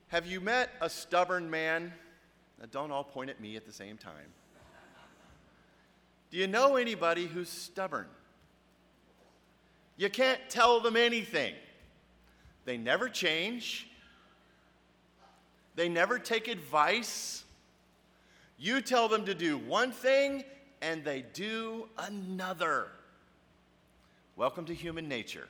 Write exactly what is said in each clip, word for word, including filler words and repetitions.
Have you met a stubborn man? Now, don't all point at me at the same time. Do you know anybody who's stubborn? You can't tell them anything. They never change. They never take advice. You tell them to do one thing, and they do another. Welcome to human nature.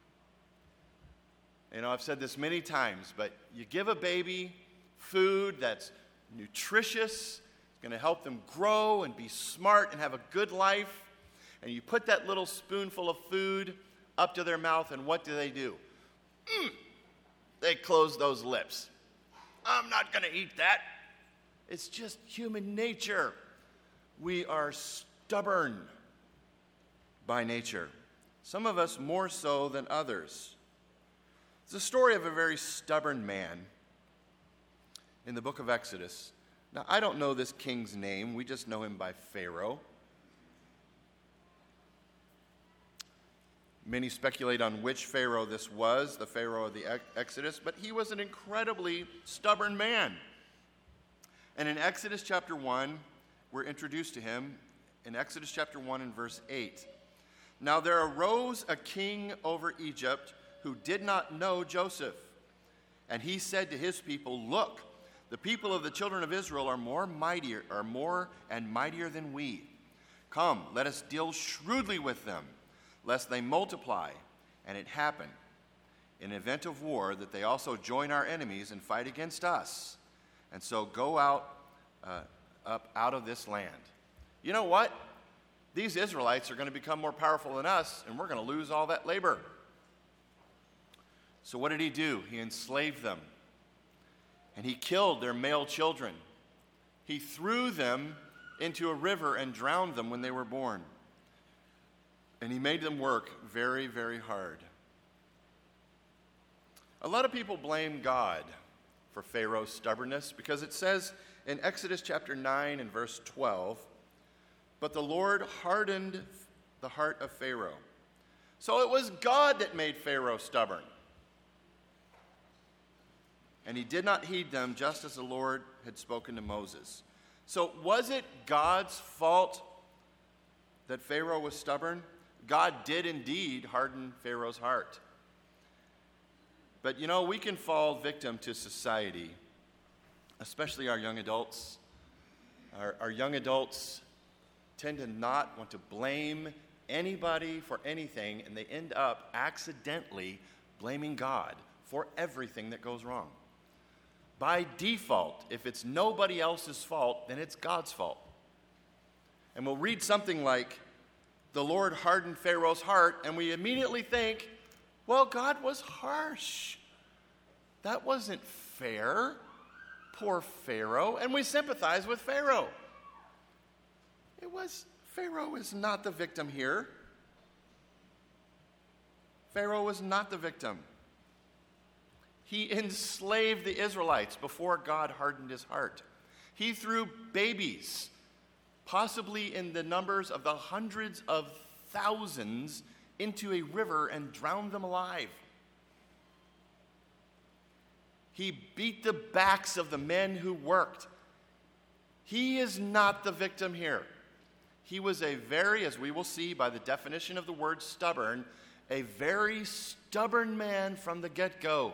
You know, I've said this many times, but you give a baby food that's nutritious, it's going to help them grow and be smart and have a good life, and you put that little spoonful of food up to their mouth, and what do they do? Mm, they close those lips. I'm not going to eat that. It's just human nature. We are stubborn by nature. Some of us more so than others. It's the story of a very stubborn man in the book of Exodus. Now, I don't know this king's name. We just know him by Pharaoh. Many speculate on which Pharaoh this was, the Pharaoh of the Exodus, but he was an incredibly stubborn man. And in Exodus chapter one, we're introduced to him in Exodus chapter one and verse eight. Now there arose a king over Egypt who did not know Joseph. And he said to his people, look, the people of the children of Israel are more mightier, are more and mightier than we. Come, let us deal shrewdly with them, lest they multiply. And it happen, in event of war, that they also join our enemies and fight against us. And so go out, uh, up out of this land. You know what? These Israelites are going to become more powerful than us, and we're going to lose all that labor. So what did he do? He enslaved them, and he killed their male children. He threw them into a river and drowned them when they were born. And he made them work very, very hard. A lot of people blame God for Pharaoh's stubbornness because it says in Exodus chapter nine and verse twelve, but the Lord hardened the heart of Pharaoh. So it was God that made Pharaoh stubborn. And he did not heed them, just as the Lord had spoken to Moses. So was it God's fault that Pharaoh was stubborn? God did indeed harden Pharaoh's heart. But you know, we can fall victim to society, especially our young adults. Our, our young adults tend to not want to blame anybody for anything, and they end up accidentally blaming God for everything that goes wrong. By default, if it's nobody else's fault, then it's God's fault. And we'll read something like, the Lord hardened Pharaoh's heart, and we immediately think, well, God was harsh. That wasn't fair. Poor Pharaoh. And we sympathize with Pharaoh. It was, Pharaoh is not the victim here. Pharaoh was not the victim. He enslaved the Israelites before God hardened his heart. He threw babies, possibly in the numbers of the hundreds of thousands, into a river and drowned them alive. He beat the backs of the men who worked. He is not the victim here. He was a very, as we will see by the definition of the word stubborn, a very stubborn man from the get-go.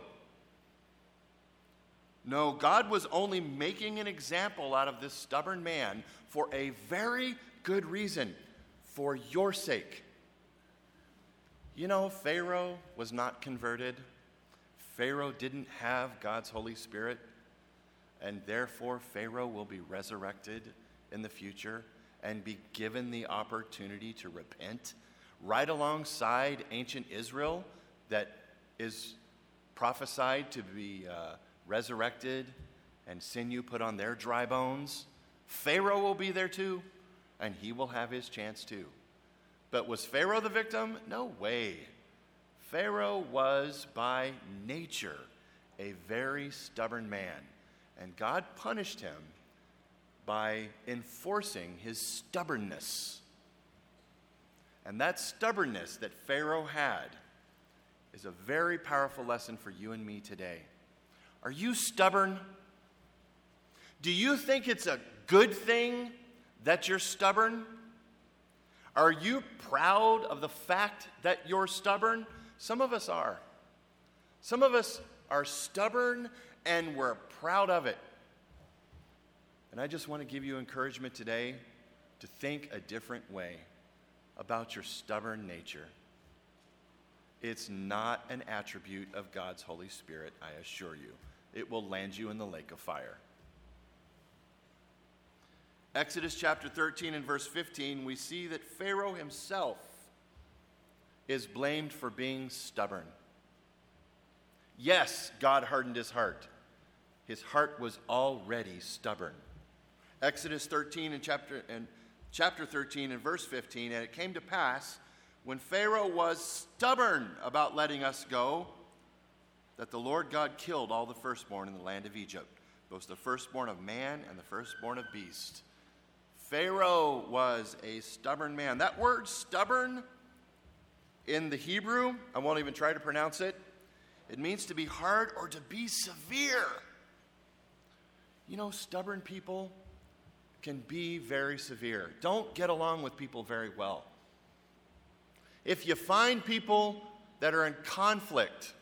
No, God was only making an example out of this stubborn man for a very good reason, for your sake. You know, Pharaoh was not converted. Pharaoh didn't have God's Holy Spirit, and therefore Pharaoh will be resurrected in the future and be given the opportunity to repent right alongside ancient Israel that is prophesied to be uh, resurrected and sinew put on their dry bones. Pharaoh will be there too, and he will have his chance too. But was Pharaoh the victim? No way. Pharaoh was by nature a very stubborn man, and God punished him by enforcing his stubbornness. And that stubbornness that Pharaoh had is a very powerful lesson for you and me today. Are you stubborn? Do you think it's a good thing that you're stubborn? Are you proud of the fact that you're stubborn? Some of us are. Some of us are stubborn and we're proud of it. And I just want to give you encouragement today to think a different way about your stubborn nature. It's not an attribute of God's Holy Spirit, I assure you. It will land you in the lake of fire. Exodus chapter thirteen and verse fifteen, we see that Pharaoh himself is blamed for being stubborn. Yes, God hardened his heart. His heart was already stubborn. Exodus thirteen and chapter and chapter thirteen and verse fifteen, and it came to pass when Pharaoh was stubborn about letting us go, that the Lord God killed all the firstborn in the land of Egypt, both the firstborn of man and the firstborn of beast. Pharaoh was a stubborn man. That word stubborn in the Hebrew, I won't even try to pronounce it. It means to be hard or to be severe. You know, stubborn people can be very severe. Don't get along with people very well. If you find people that are in conflict,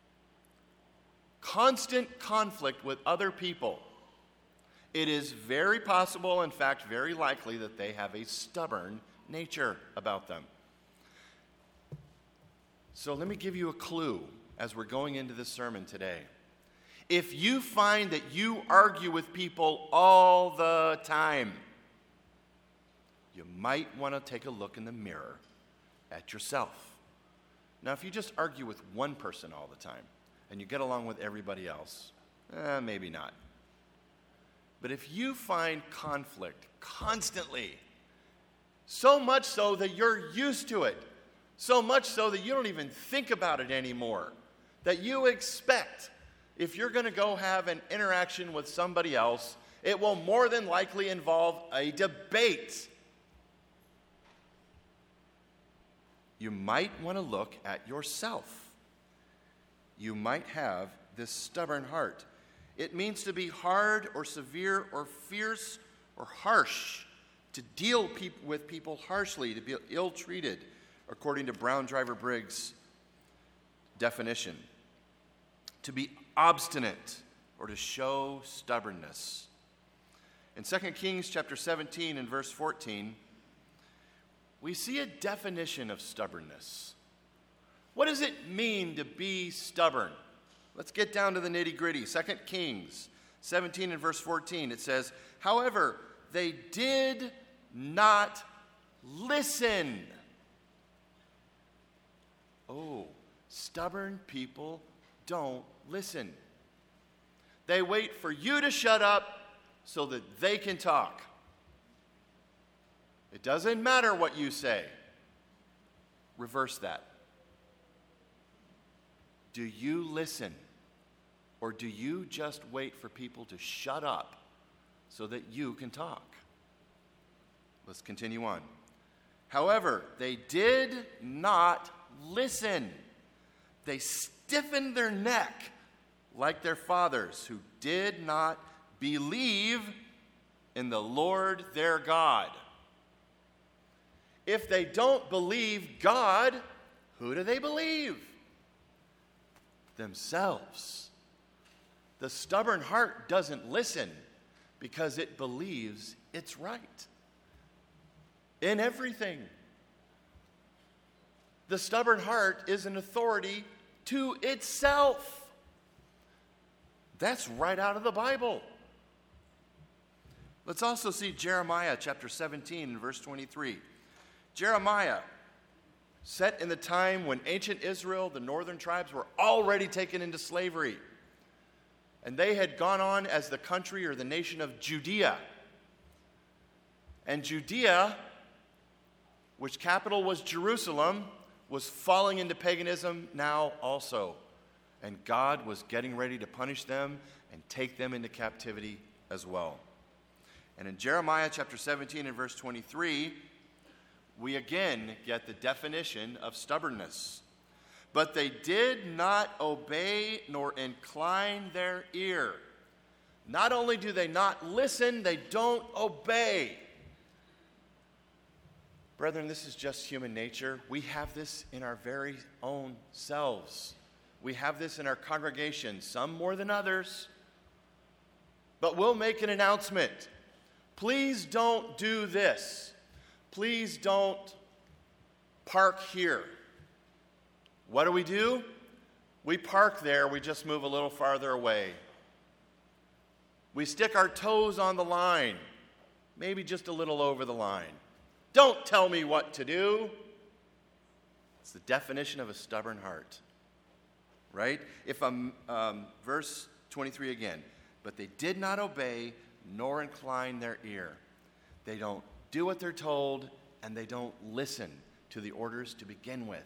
constant conflict with other people, it is very possible, in fact, very likely, that they have a stubborn nature about them. So let me give you a clue as we're going into this sermon today. If you find that you argue with people all the time, you might want to take a look in the mirror at yourself. Now, if you just argue with one person all the time and you get along with everybody else, eh, maybe not. But if you find conflict constantly, so much so that you're used to it, so much so that you don't even think about it anymore, that you expect if you're going to go have an interaction with somebody else, it will more than likely involve a debate. You might want to look at yourself. You might have this stubborn heart. It means to be hard or severe or fierce or harsh, to deal pe- with people harshly, to be ill-treated, according to Brown Driver Briggs' definition. To be obstinate or to show stubbornness. In Second Kings chapter seventeen and verse fourteen, we see a definition of stubbornness. What does it mean to be stubborn? Let's get down to the nitty-gritty. Second Kings seventeen and verse fourteen, it says, "However, they did not listen." Oh, stubborn people don't listen. They wait for you to shut up so that they can talk. It doesn't matter what you say. Reverse that. Do you listen, or do you just wait for people to shut up so that you can talk? Let's continue on. However, they did not listen. They stiffened their neck like their fathers, who did not believe in the Lord their God. If they don't believe God, who do they believe? Themselves. The stubborn heart doesn't listen because it believes it's right in everything. The stubborn heart is an authority to itself. That's right out of the Bible. Let's also see Jeremiah chapter seventeen and verse twenty-three. Jeremiah, set in the time when ancient Israel, the northern tribes, were already taken into slavery. And they had gone on as the country or the nation of Judea. And Judea, which capital was Jerusalem, was falling into paganism now also. And God was getting ready to punish them and take them into captivity as well. And in Jeremiah chapter seventeen and verse twenty-three, we again get the definition of stubbornness. But they did not obey nor incline their ear. Not only do they not listen, they don't obey. Brethren, this is just human nature. We have this in our very own selves. We have this in our congregation, some more than others. But we'll make an announcement. Please don't do this. Please don't park here. What do we do? We park there, we just move a little farther away. We stick our toes on the line, maybe just a little over the line. Don't tell me what to do. It's the definition of a stubborn heart, right? If um, um, verse twenty-three again, but they did not obey nor incline their ear. They don't do what they're told, and they don't listen to the orders to begin with,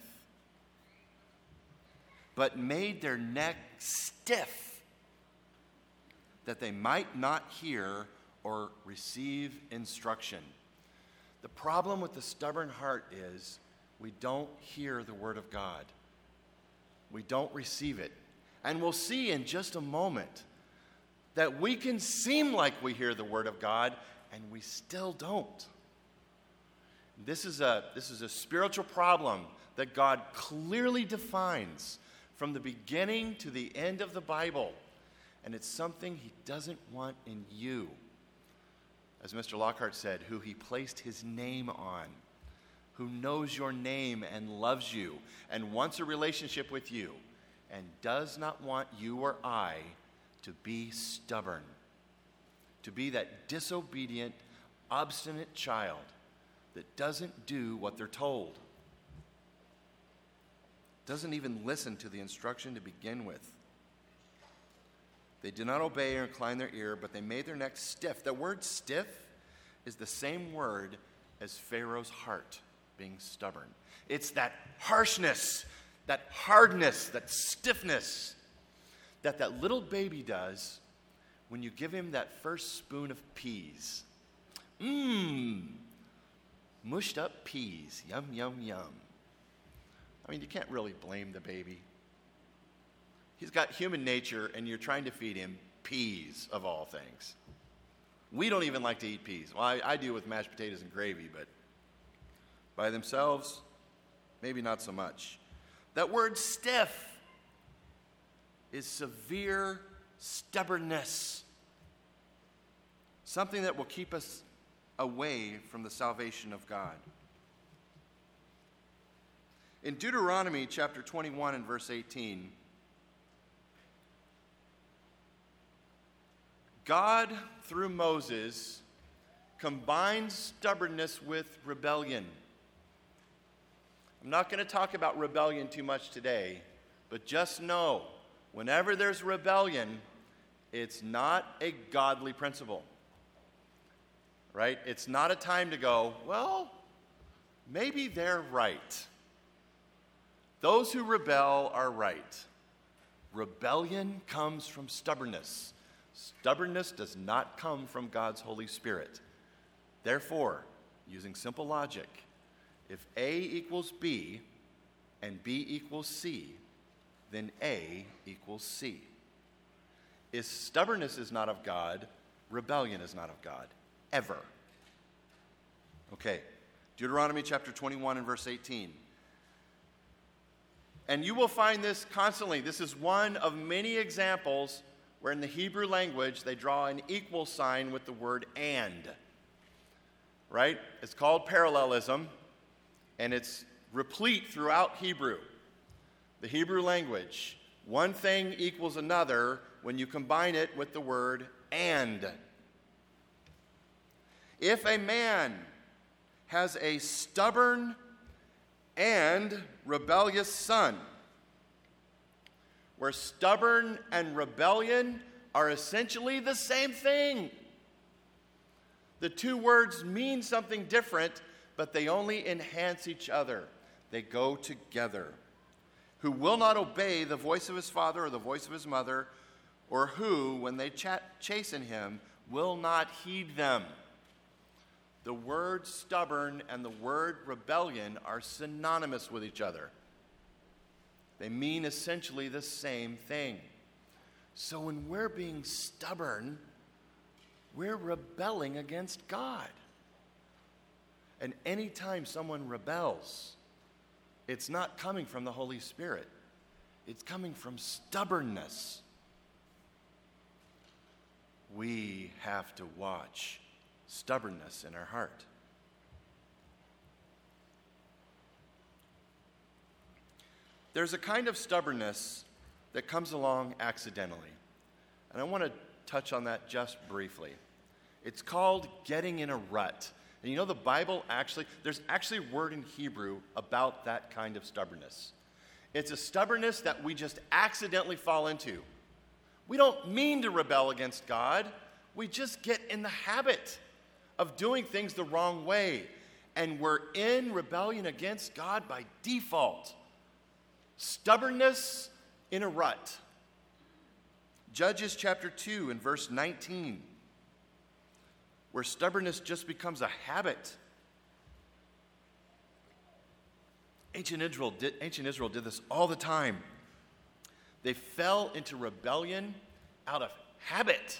but made their neck stiff, that they might not hear or receive instruction. The problem with the stubborn heart is we don't hear the word of God. We don't receive it. And we'll see in just a moment that we can seem like we hear the word of God, and we still don't. This is a, this is a spiritual problem that God clearly defines from the beginning to the end of the Bible. And it's something he doesn't want in you. As Mister Lockhart said, who he placed his name on, who knows your name and loves you and wants a relationship with you and does not want you or I to be stubborn, to be that disobedient, obstinate child that doesn't do what they're told, doesn't even listen to the instruction to begin with. They did not obey or incline their ear, but they made their necks stiff. The word stiff is the same word as Pharaoh's heart being stubborn. It's that harshness, that hardness, that stiffness that that little baby does when you give him that first spoon of peas. Mmm, mushed up peas, yum, yum, yum. I mean, you can't really blame the baby. He's got human nature, and you're trying to feed him peas, of all things. We don't even like to eat peas. Well, I, I do with mashed potatoes and gravy, but by themselves, maybe not so much. That word stiff is severe stubbornness, something that will keep us away from the salvation of God. In Deuteronomy chapter twenty-one and verse eighteen, God, through Moses, combines stubbornness with rebellion. I'm not going to talk about rebellion too much today, but just know, whenever there's rebellion, it's not a godly principle, right? It's not a time to go, well, maybe they're right. Those who rebel are right. Rebellion comes from stubbornness. Stubbornness does not come from God's Holy Spirit. Therefore, using simple logic, if A equals B and B equals C, then A equals C. If stubbornness is not of God, rebellion is not of God, ever. Okay, Deuteronomy chapter twenty-one and verse eighteen. And you will find this constantly. This is one of many examples where in the Hebrew language they draw an equal sign with the word and. Right? It's called parallelism, and it's replete throughout Hebrew. The Hebrew language. One thing equals another when you combine it with the word and. If a man has a stubborn and rebellious son, where stubborn and rebellion are essentially the same thing. The two words mean something different, but they only enhance each other. They go together. Who will not obey the voice of his father or the voice of his mother, or who, when they ch- chasten him, will not heed them. The word stubborn and the word rebellion are synonymous with each other. They mean essentially the same thing. So when we're being stubborn, we're rebelling against God. And anytime someone rebels, it's not coming from the Holy Spirit. It's coming from stubbornness. We have to watch stubbornness in our heart. There's a kind of stubbornness that comes along accidentally. And I want to touch on that just briefly. It's called getting in a rut. And you know, the Bible actually, there's actually a word in Hebrew about that kind of stubbornness. It's a stubbornness that we just accidentally fall into. We don't mean to rebel against God. We just get in the habit of doing things the wrong way. And we're in rebellion against God by default. Stubbornness in a rut. Judges chapter two and verse nineteen, where stubbornness just becomes a habit. Ancient Israel did, ancient Israel did this all the time. They fell into rebellion out of habit.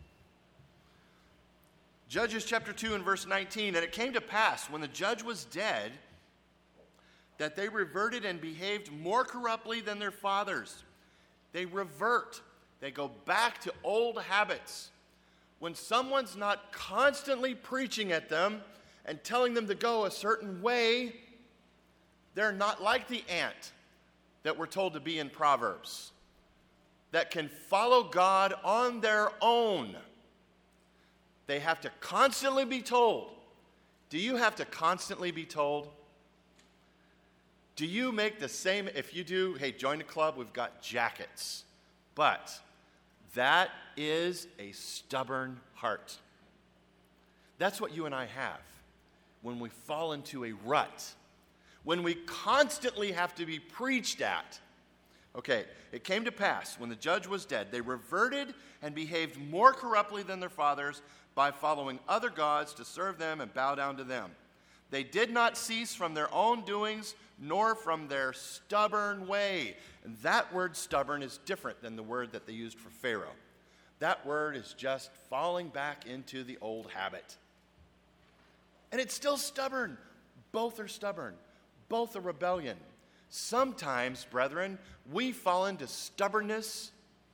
Judges chapter two and verse nineteen, and it came to pass when the judge was dead that they reverted and behaved more corruptly than their fathers. They revert. They go back to old habits. When someone's not constantly preaching at them and telling them to go a certain way, they're not like the ant that we're told to be in Proverbs, that can follow God on their own. They have to constantly be told. Do you have to constantly be told? Do you make the same, if you do, hey, join the club, we've got jackets. But that is a stubborn heart. That's what you and I have when we fall into a rut, when we constantly have to be preached at. Okay, it came to pass when the judge was dead, they reverted and behaved more corruptly than their fathers by following other gods to serve them and bow down to them. They did not cease from their own doings, nor from their stubborn way. And that word stubborn is different than the word that they used for Pharaoh. That word is just falling back into the old habit. And it's still stubborn. Both are stubborn. Both are rebellion. Sometimes, brethren, we fall into stubbornness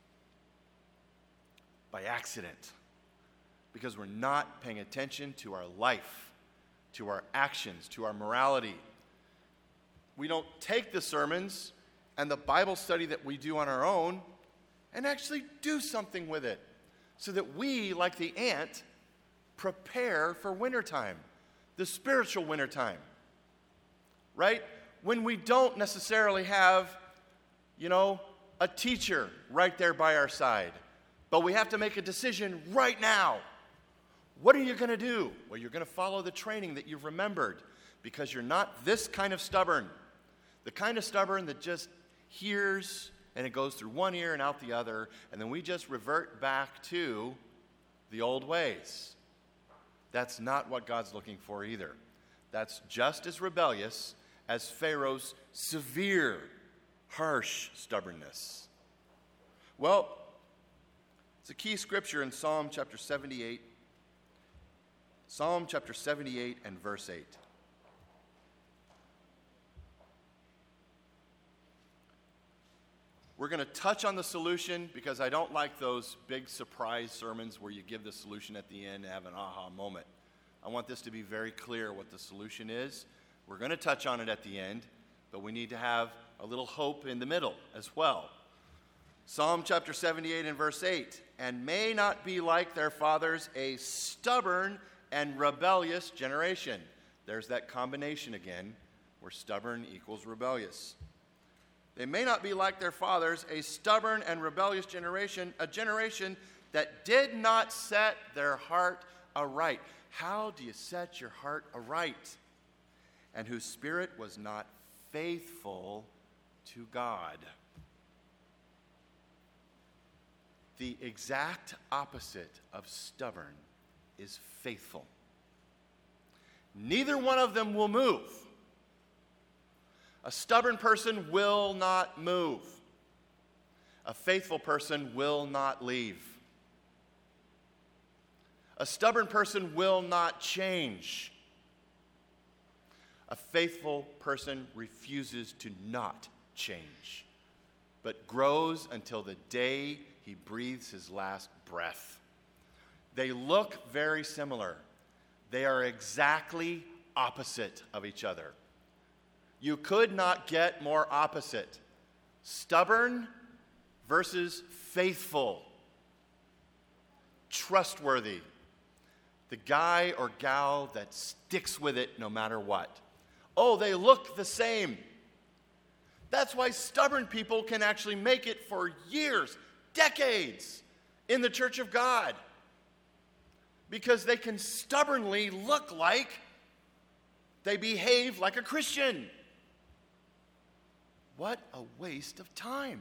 by accident because we're not paying attention to our life, to our actions, to our morality. We don't take the sermons and the Bible study that we do on our own and actually do something with it so that we, like the ant, prepare for wintertime, the spiritual wintertime, right? When we don't necessarily have, you know, a teacher right there by our side, but we have to make a decision right now. What are you going to do? Well, you're going to follow the training that you've remembered because you're not this kind of stubborn. The kind of stubborn that just hears and it goes through one ear and out the other, and then we just revert back to the old ways. That's not what God's looking for either. That's just as rebellious as Pharaoh's severe, harsh stubbornness. Well, it's a key scripture in Psalm chapter seventy-eight. Psalm chapter seventy-eight and verse eight. We're going to touch on the solution because I don't like those big surprise sermons where you give the solution at the end and have an aha moment. I want this to be very clear what the solution is. We're going to touch on it at the end, but we need to have a little hope in the middle as well. Psalm chapter seventy-eight and verse eight, and may not be like their fathers, a stubborn and rebellious generation. There's that combination again, where stubborn equals rebellious. They may not be like their fathers, a stubborn and rebellious generation, a generation that did not set their heart aright. How do you set your heart aright? And whose spirit was not faithful to God. The exact opposite of stubborn is faithful. Neither one of them will move. A stubborn person will not move. A faithful person will not leave. A stubborn person will not change. A faithful person refuses to not change, but grows until the day he breathes his last breath. They look very similar. They are exactly opposite of each other. You could not get more opposite. Stubborn versus faithful. Trustworthy. The guy or gal that sticks with it no matter what. Oh, they look the same. That's why stubborn people can actually make it for years, decades in the church of God. Because they can stubbornly look like they behave like a Christian. What a waste of time.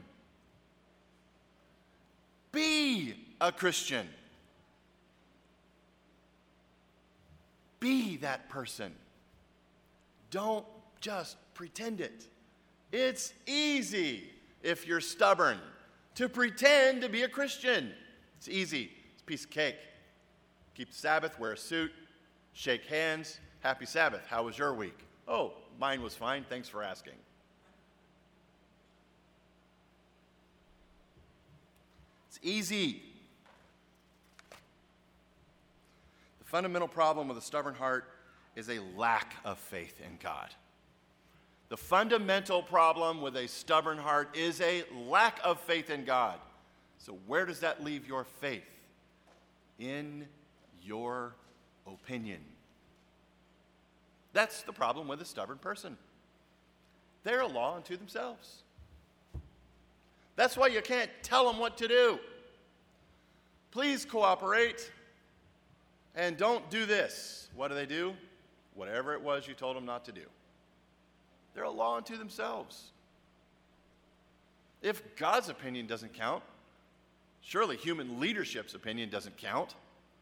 Be a Christian. Be that person. Don't just pretend it. It's easy, if you're stubborn, to pretend to be a Christian. It's easy. It's a piece of cake. Keep the Sabbath, wear a suit, shake hands. Happy Sabbath. How was your week? Oh, mine was fine. Thanks for asking. It's easy. The fundamental problem with a stubborn heart is a lack of faith in God. The fundamental problem with a stubborn heart is a lack of faith in God. So where does that leave your faith? In your opinion. That's the problem with a stubborn person. They're a law unto themselves. That's why you can't tell them what to do. Please cooperate and don't do this. What do they do? Whatever it was you told them not to do. They're a law unto themselves. If God's opinion doesn't count, surely human leadership's opinion doesn't count.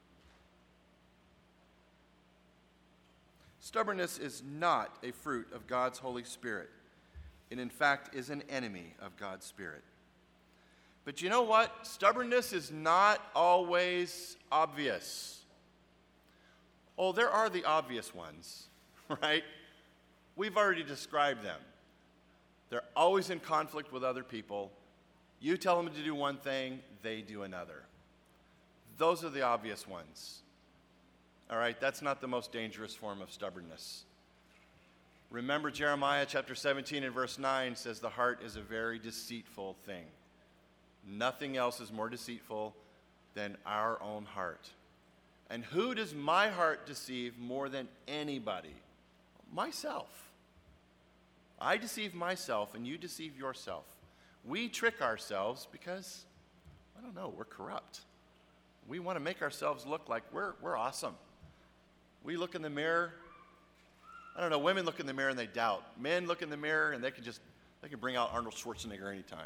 Stubbornness is not a fruit of God's Holy Spirit. It, in fact, is an enemy of God's Spirit. But you know what? Stubbornness is not always obvious. Oh, there are the obvious ones, right? We've already described them. They're always in conflict with other people. You tell them to do one thing, they do another. Those are the obvious ones. All right, that's not the most dangerous form of stubbornness. Remember Jeremiah chapter seventeen and verse nine says the heart is a very deceitful thing. Nothing else is more deceitful than our own heart. And who does my heart deceive more than anybody? Myself. I deceive myself and you deceive yourself. We trick ourselves because, I don't know, we're corrupt. We want to make ourselves look like we're, we're awesome. We look in the mirror. I don't know, women look in the mirror and they doubt. Men look in the mirror and they can just, they can bring out Arnold Schwarzenegger anytime.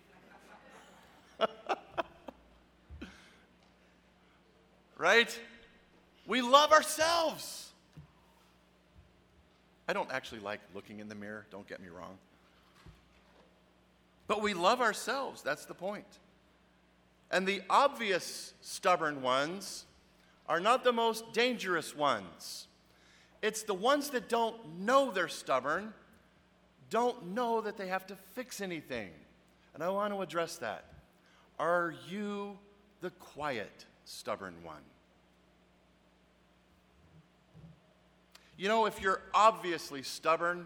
Right? We love ourselves. I don't actually like looking in the mirror, don't get me wrong. But we love ourselves, that's the point. And the obvious stubborn ones are not the most dangerous ones. It's the ones that don't know they're stubborn, don't know that they have to fix anything. And I want to address that. Are you the quiet, stubborn one? You know, if you're obviously stubborn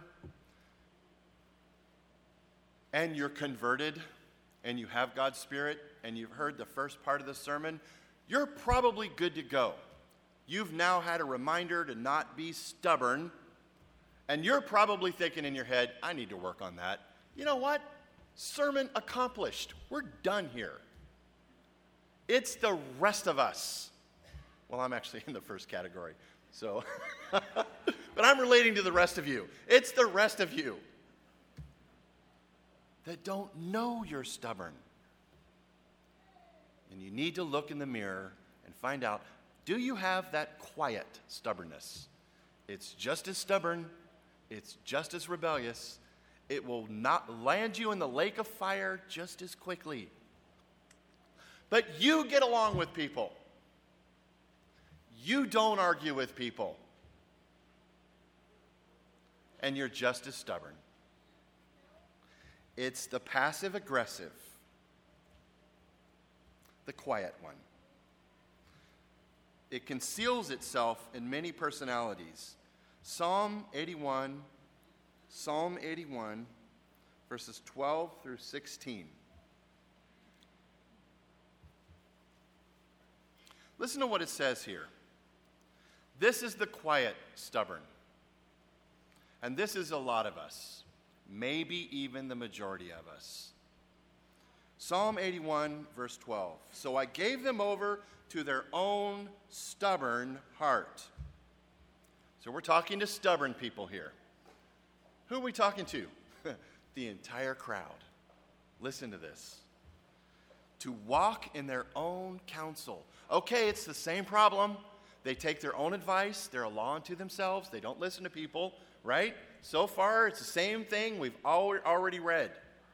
and you're converted and you have God's Spirit and you've heard the first part of the sermon, you're probably good to go. You've now had a reminder to not be stubborn, and you're probably thinking in your head, I need to work on that. You know what? Sermon accomplished. We're done here. It's the rest of us. Well, I'm actually in the first category, so, but I'm relating to the rest of you. It's the rest of you that don't know you're stubborn. And you need to look in the mirror and find out, do you have that quiet stubbornness? It's just as stubborn, it's just as rebellious, it will not land you in the lake of fire just as quickly. But you get along with people. You don't argue with people. And you're just as stubborn. It's the passive aggressive, the quiet one. It conceals itself in many personalities. Psalm eighty-one, Psalm eighty-one, verses twelve through sixteen. Listen to what it says here. This is the quiet stubborn. And this is a lot of us. Maybe even the majority of us. Psalm eighty-one, verse twelve. So I gave them over to their own stubborn heart. So we're talking to stubborn people here. Who are we talking to? The entire crowd. Listen to this. To walk in their own counsel. Okay, it's the same problem. They take their own advice. They're a law unto themselves. They don't listen to people, right? So far, it's the same thing we've already read.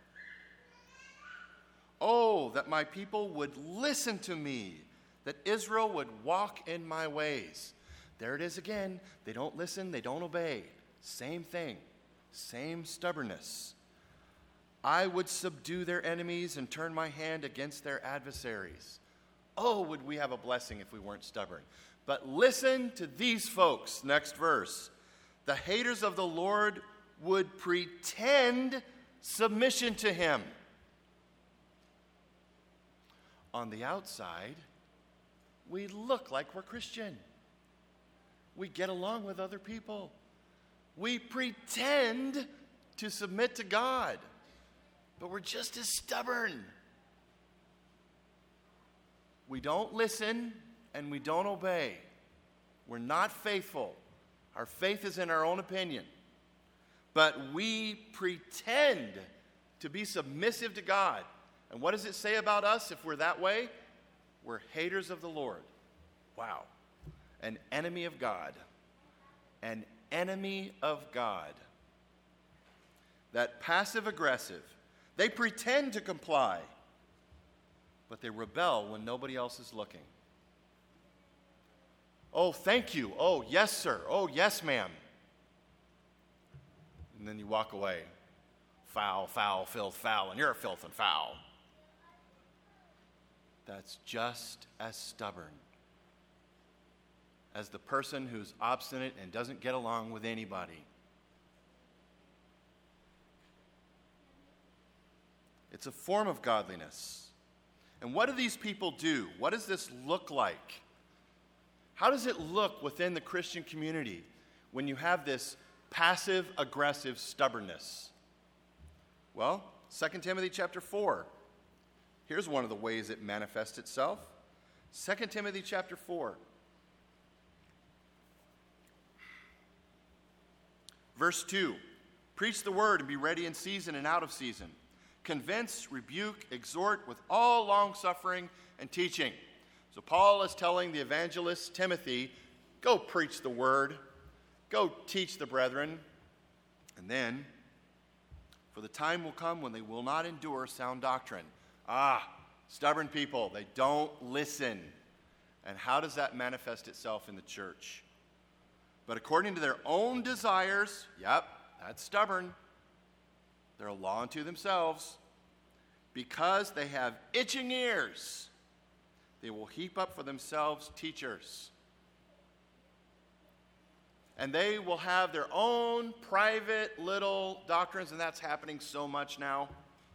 Oh, that my people would listen to me, that Israel would walk in my ways. There it is again. They don't listen, they don't obey. Same thing, same stubbornness. I would subdue their enemies and turn my hand against their adversaries. Oh, would we have a blessing if we weren't stubborn. But listen to these folks, next verse. The haters of the Lord would pretend submission to him. On the outside, we look like we're Christian. We get along with other people. We pretend to submit to God, but we're just as stubborn. We don't listen and we don't obey. We're not faithful. Our faith is in our own opinion. But we pretend to be submissive to God. And what does it say about us if we're that way? We're haters of the Lord. Wow. An enemy of God. An enemy of God. That passive aggressive. They pretend to comply, but they rebel when nobody else is looking. Oh, thank you. Oh, yes, sir. Oh, yes, ma'am. And then you walk away. Foul, foul, filth, foul, and you're a filth and foul. That's just as stubborn as the person who's obstinate and doesn't get along with anybody. It's a form of godliness. And what do these people do? What does this look like? How does it look within the Christian community when you have this passive-aggressive stubbornness? Well, Second Timothy chapter four. Here's one of the ways it manifests itself. Second Timothy chapter four. Verse two. Preach the word and be ready in season and out of season. Convince, rebuke, exhort with all long-suffering and teaching. So Paul is telling the evangelist Timothy, go preach the word, go teach the brethren, and then, for the time will come when they will not endure sound doctrine. Ah, stubborn people, they don't listen. And how does that manifest itself in the church? But according to their own desires, yep, that's stubborn. They're a law unto themselves. Because they have itching ears, they will heap up for themselves teachers. And they will have their own private little doctrines, and that's happening so much now.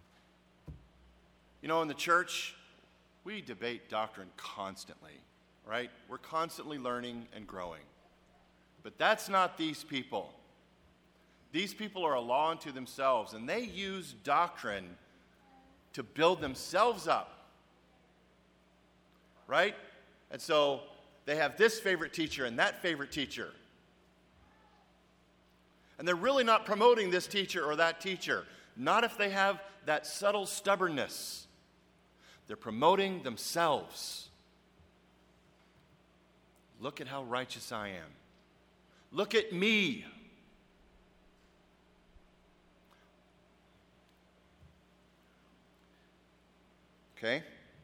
You know, in the church, we debate doctrine constantly, right? We're constantly learning and growing. But that's not these people. These people are a law unto themselves, and they use doctrine to build themselves up. Right? And so they have this favorite teacher and that favorite teacher. And they're really not promoting this teacher or that teacher. Not if they have that subtle stubbornness. They're promoting themselves. Look at how righteous I am. Look at me. Okay?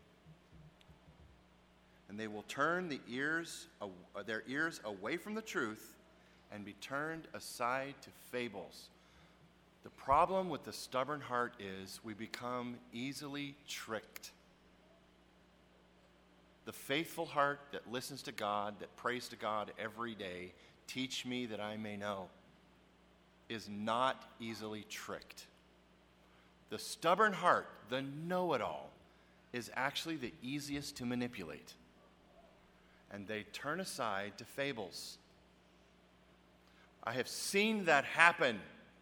And they will turn the ears, their ears away from the truth and be turned aside to fables. The problem with the stubborn heart is we become easily tricked. The faithful heart that listens to God, that prays to God every day, teach me that I may know, is not easily tricked. The stubborn heart, the know-it-all, is actually the easiest to manipulate. And they turn aside to fables. I have seen that happen,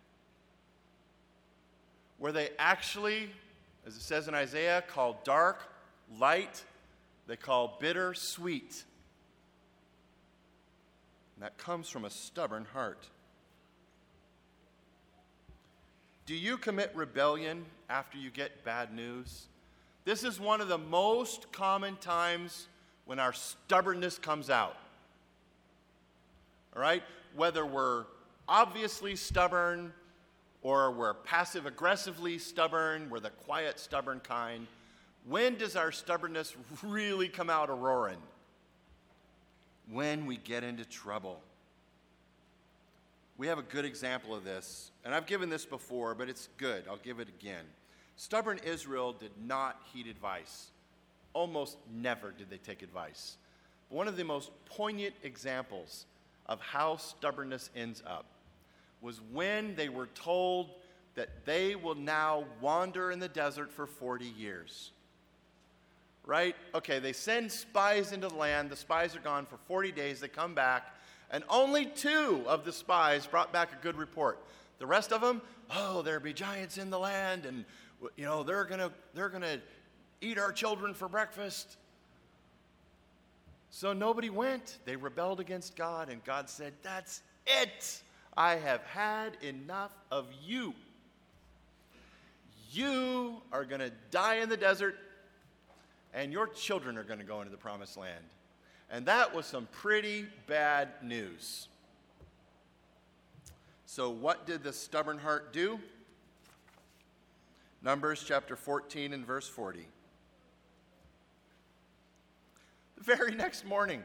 where they actually, as it says in Isaiah, call dark light, they call bitter sweet. And that comes from a stubborn heart. Do you commit rebellion after you get bad news? This is one of the most common times when our stubbornness comes out. All right? Whether we're obviously stubborn or we're passive-aggressively stubborn, we're the quiet, stubborn kind. When does our stubbornness really come out a-roaring? When we get into trouble. We have a good example of this, and I've given this before, but it's good. I'll give it again. Stubborn Israel did not heed advice. Almost never did they take advice. One of the most poignant examples of how stubbornness ends up was when they were told that they will now wander in the desert for forty years. Right? Okay, they send spies into the land. The spies are gone for forty days. They come back, and only two of the spies brought back a good report. The rest of them, oh, there be giants in the land, and you know they're gonna they're gonna eat our children for breakfast. So nobody went. They rebelled against God, and God said, "That's it. I have had enough of you. You are going to die in the desert, and your children are going to go into the promised land." And that was some pretty bad news. So what did the stubborn heart do? Numbers chapter fourteen and verse forty. The very next morning.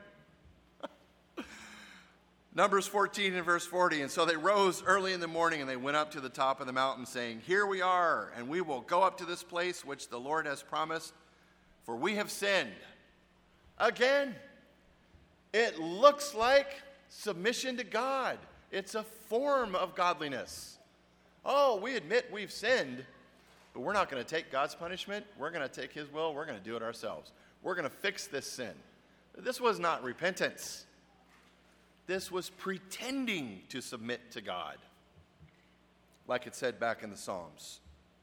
Numbers fourteen and verse forty. And so they rose early in the morning and they went up to the top of the mountain, saying, "Here we are, and we will go up to this place which the Lord has promised, for we have sinned." Again, it looks like submission to God. It's a form of godliness. Oh, we admit we've sinned, but we're not going to take God's punishment. We're going to take his will. We're going to do it ourselves. We're going to fix this sin. This was not repentance. This was pretending to submit to God, like it said back in the Psalms.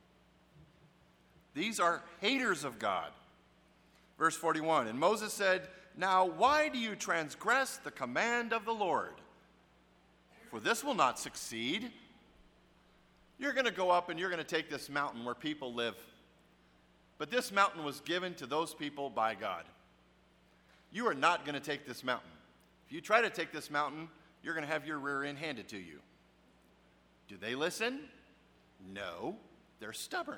These are haters of God. Verse forty-one, and Moses said, "Now why do you transgress the command of the Lord? For this will not succeed. You're going to go up and you're going to take this mountain where people live. But this mountain was given to those people by God. You are not going to take this mountain. If you try to take this mountain, you're going to have your rear end handed to you." Do they listen? No, they're stubborn.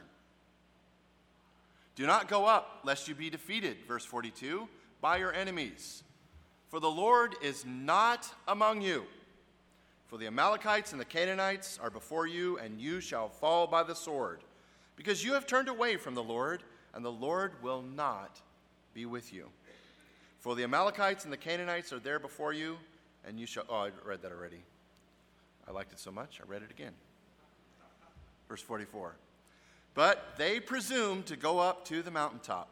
"Do not go up, lest you be defeated," verse forty-two, "by your enemies. For the Lord is not among you. For the Amalekites and the Canaanites are before you, and you shall fall by the sword, because you have turned away from the Lord, and the Lord will not be with you. For the Amalekites and the Canaanites are there before you, and you shall..." Oh, I read that already. I liked it so much, I read it again. Verse forty-four. "But they presumed to go up to the mountaintop."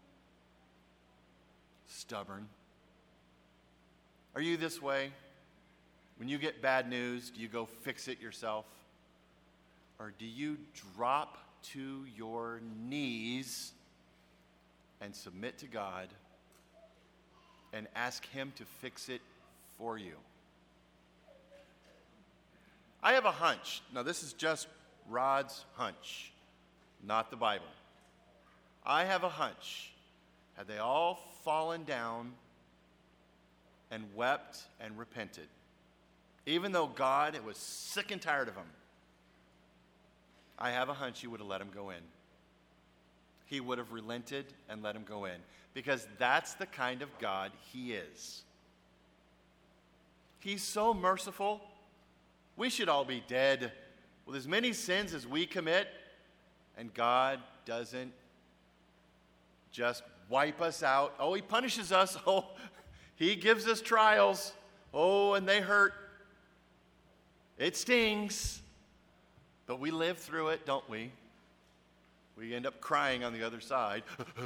Stubborn. Are you this way? When you get bad news, do you go fix it yourself? Or do you drop to your knees and submit to God and ask him to fix it for you? I have a hunch. Now, this is just Rod's hunch, not the Bible. I have a hunch. Had they all fallen down and wept and repented, even though God was sick and tired of them, I have a hunch he would have let him go in. he would have relented and let him go in. Because that's the kind of God he is. He's so merciful. We should all be dead with as many sins as we commit, and God doesn't just wipe us out. Oh, he punishes us. Oh, he gives us trials. Oh, and they hurt. It stings. But we live through it, don't we? We end up crying on the other side.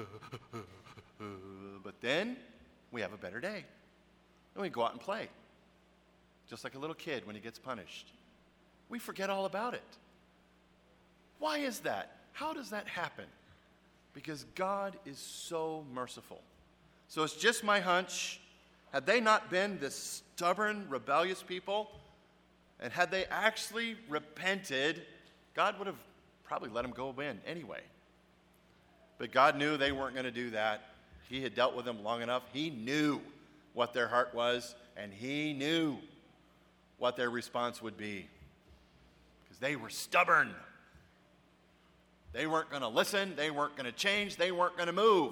But then we have a better day. And we go out and play. Just like a little kid when he gets punished. We forget all about it. Why is that? How does that happen? Because God is so merciful. So it's just my hunch. Had they not been this stubborn, rebellious people, and had they actually repented, God would have probably let them go in anyway. But God knew they weren't going to do that. He had dealt with them long enough. He knew what their heart was, and he knew what their response would be. Because they were stubborn. They weren't going to listen. They weren't going to change. They weren't going to move.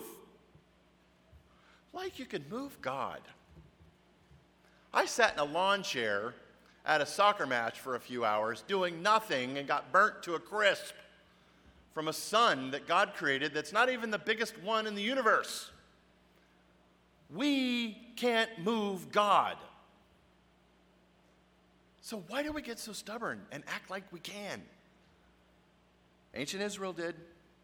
Like you could move God. I sat in a lawn chair at a soccer match for a few hours doing nothing and got burnt to a crisp from a sun that God created that's not even the biggest one in the universe. We can't move God. So why do we get so stubborn and act like we can? Ancient Israel did.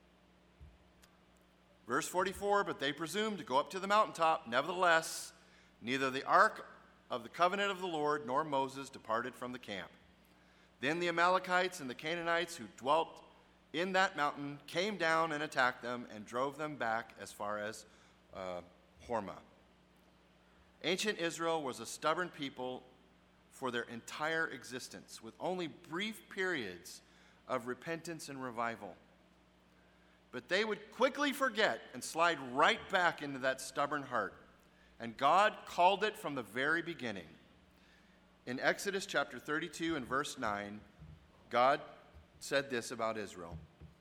Verse forty-four, but they presumed to go up to the mountaintop. Nevertheless, neither the ark of the covenant of the Lord nor Moses departed from the camp. Then the Amalekites and the Canaanites who dwelt in that mountain came down and attacked them and drove them back as far as uh, Hormah. Ancient Israel was a stubborn people for their entire existence, with only brief periods of repentance and revival. But they would quickly forget and slide right back into that stubborn heart. And God called it from the very beginning. In Exodus chapter thirty-two and verse nine, God said this about Israel.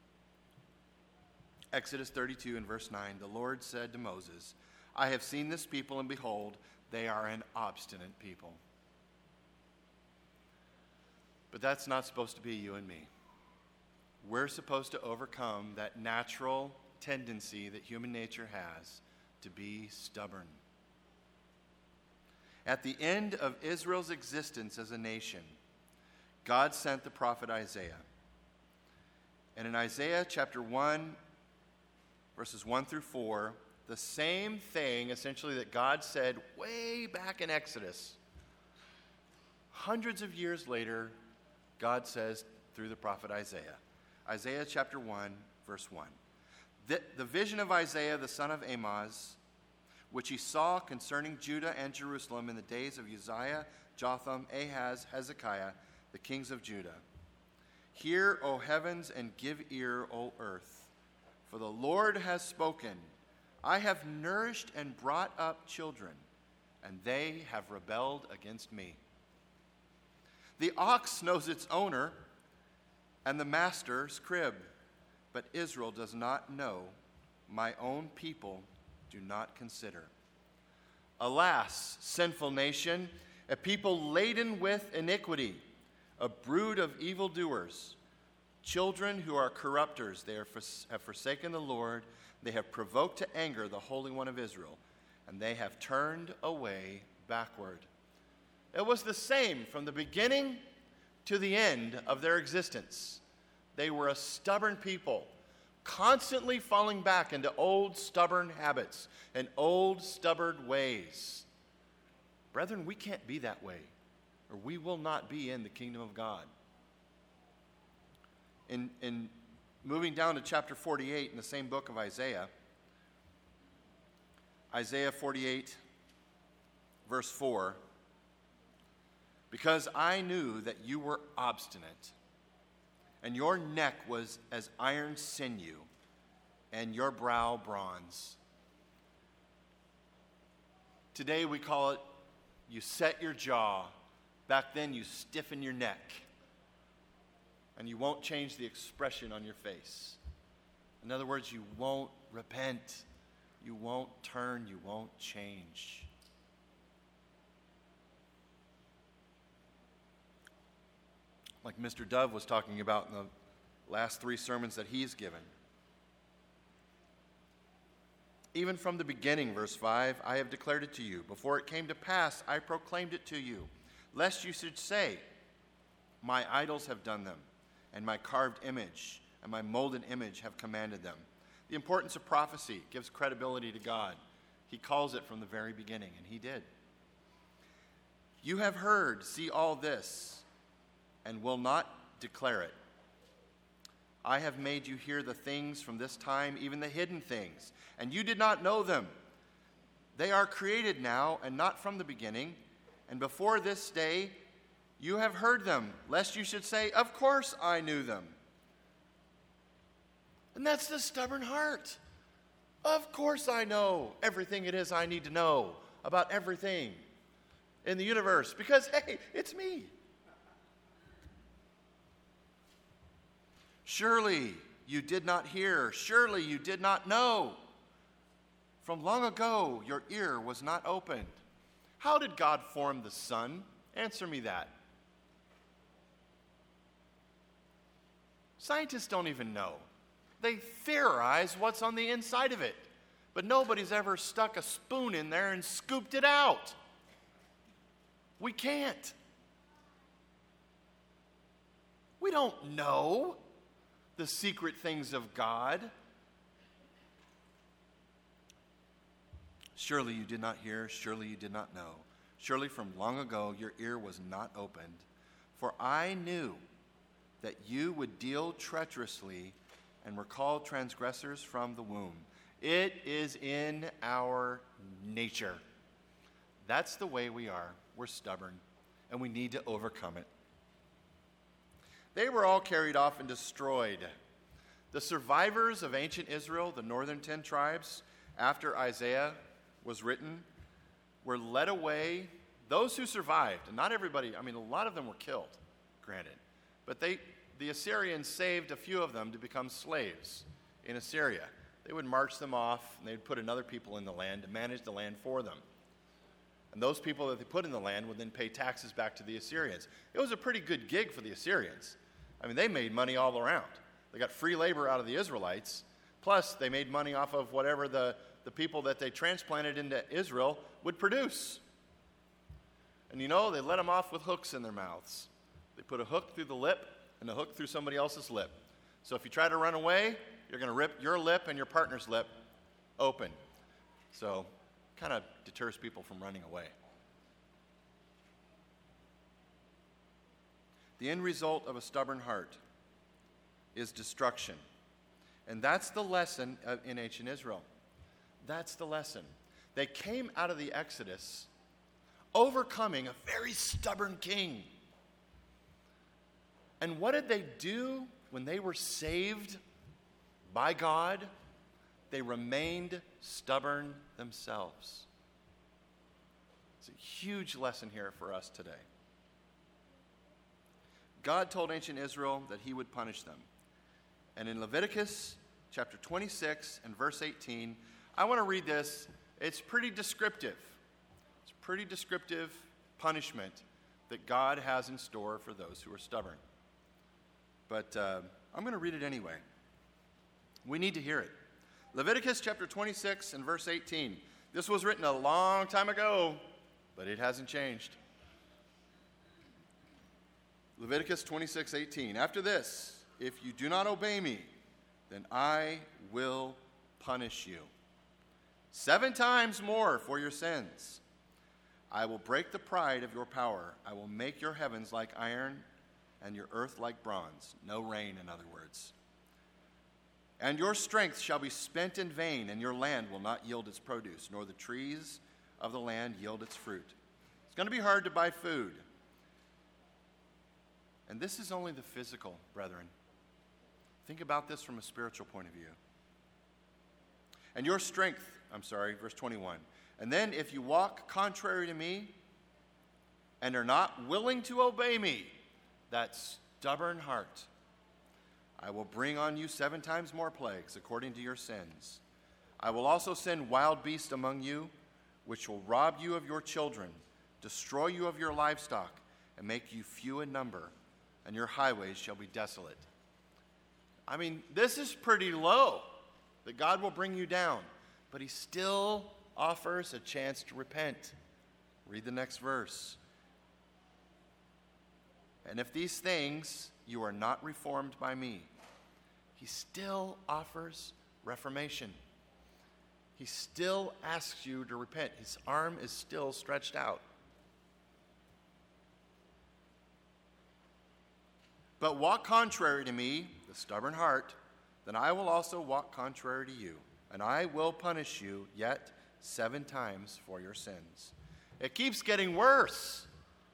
Exodus thirty-two and verse nine, the Lord said to Moses, I have seen this people, and behold, they are an obstinate people. But that's not supposed to be you and me. We're supposed to overcome that natural tendency that human nature has to be stubborn. At the end of Israel's existence as a nation, God sent the prophet Isaiah. And in Isaiah chapter one, verses one through four, the same thing essentially that God said way back in Exodus, hundreds of years later, God says through the prophet Isaiah. Isaiah chapter one, verse one. The, the vision of Isaiah, the son of Amoz, which he saw concerning Judah and Jerusalem in the days of Uzziah, Jotham, Ahaz, Hezekiah, the kings of Judah. Hear, O heavens, and give ear, O earth. For the Lord has spoken. I have nourished and brought up children, and they have rebelled against me. The ox knows its owner, and the master's crib, but Israel does not know. My own people do not consider. Alas, sinful nation, a people laden with iniquity, a brood of evildoers, children who are corrupters. They are for, have forsaken the Lord. They have provoked to anger the Holy One of Israel, and they have turned away backward. It was the same from the beginning to the end of their existence. They were a stubborn people, constantly falling back into old stubborn habits and old stubborn ways. Brethren, we can't be that way, or we will not be in the kingdom of God. In, in moving down to chapter forty-eight in the same book of Isaiah, Isaiah forty-eight, verse four, because I knew that you were obstinate, and your neck was as iron sinew, and your brow bronze. Today we call it, you set your jaw. Back then you stiffen your neck, and you won't change the expression on your face. In other words, you won't repent. You won't turn. You won't change. Like Mister Dove was talking about in the last three sermons that he's given. Even from the beginning, verse five, I have declared it to you. Before it came to pass, I proclaimed it to you, lest you should say, my idols have done them, and my carved image and my molded image have commanded them. The importance of prophecy gives credibility to God. He calls it from the very beginning, and he did. You have heard, see all this, and will not declare it. I have made you hear the things from this time, even the hidden things, and you did not know them. They are created now and not from the beginning, and before this day you have heard them, lest you should say, of course I knew them. And that's the stubborn heart. Of course I know everything it is I need to know about everything in the universe, because, hey, it's me. Surely you did not hear, surely you did not know. From long ago your ear was not opened. How did God form the sun? Answer me that. Scientists don't even know. They theorize what's on the inside of it, but nobody's ever stuck a spoon in there and scooped it out. We can't. We don't know the secret things of God. Surely you did not hear, surely you did not know. Surely from long ago your ear was not opened. For I knew that you would deal treacherously and were called transgressors from the womb. It is in our nature. That's the way we are. We're stubborn, and we need to overcome it. They were all carried off and destroyed. The survivors of ancient Israel, the northern ten tribes, after Isaiah was written, were led away. Those who survived, and not everybody, I mean, a lot of them were killed, granted. But they, the Assyrians saved a few of them to become slaves in Assyria. They would march them off, and they'd put another people in the land to manage the land for them. And those people that they put in the land would then pay taxes back to the Assyrians. It was a pretty good gig for the Assyrians. I mean, they made money all around. They got free labor out of the Israelites, plus they made money off of whatever the, the people that they transplanted into Israel would produce. And you know, they let them off with hooks in their mouths. They put a hook through the lip and a hook through somebody else's lip. So if you try to run away, you're going to rip your lip and your partner's lip open. So kind of deters people from running away. The end result of a stubborn heart is destruction. And that's the lesson in ancient Israel. That's the lesson. They came out of the Exodus overcoming a very stubborn king. And what did they do when they were saved by God? They remained stubborn themselves. It's a huge lesson here for us today. God told ancient Israel that he would punish them. And in Leviticus chapter twenty-six and verse eighteen, I want to read this. It's pretty descriptive. It's a pretty descriptive punishment that God has in store for those who are stubborn. But uh, I'm going to read it anyway. We need to hear it. Leviticus chapter twenty-six and verse eighteen. This was written a long time ago, but it hasn't changed. Leviticus twenty-six eighteen. After this, if you do not obey me, then I will punish you seven times more for your sins. I will break the pride of your power. I will make your heavens like iron and your earth like bronze. No rain, in other words. And your strength shall be spent in vain, and your land will not yield its produce, nor the trees of the land yield its fruit. It's going to be hard to buy food. And this is only the physical, brethren. Think about this from a spiritual point of view. And your strength, I'm sorry, verse twenty-one. And then if you walk contrary to me and are not willing to obey me, that stubborn heart, I will bring on you seven times more plagues according to your sins. I will also send wild beasts among you, which will rob you of your children, destroy you of your livestock, and make you few in number, and your highways shall be desolate. I mean, this is pretty low, that God will bring you down, but he still offers a chance to repent. Read the next verse. And if these things you are not reformed by me, he still offers reformation. He still asks you to repent. His arm is still stretched out. But walk contrary to me, the stubborn heart, then I will also walk contrary to you, and I will punish you yet seven times for your sins. It keeps getting worse.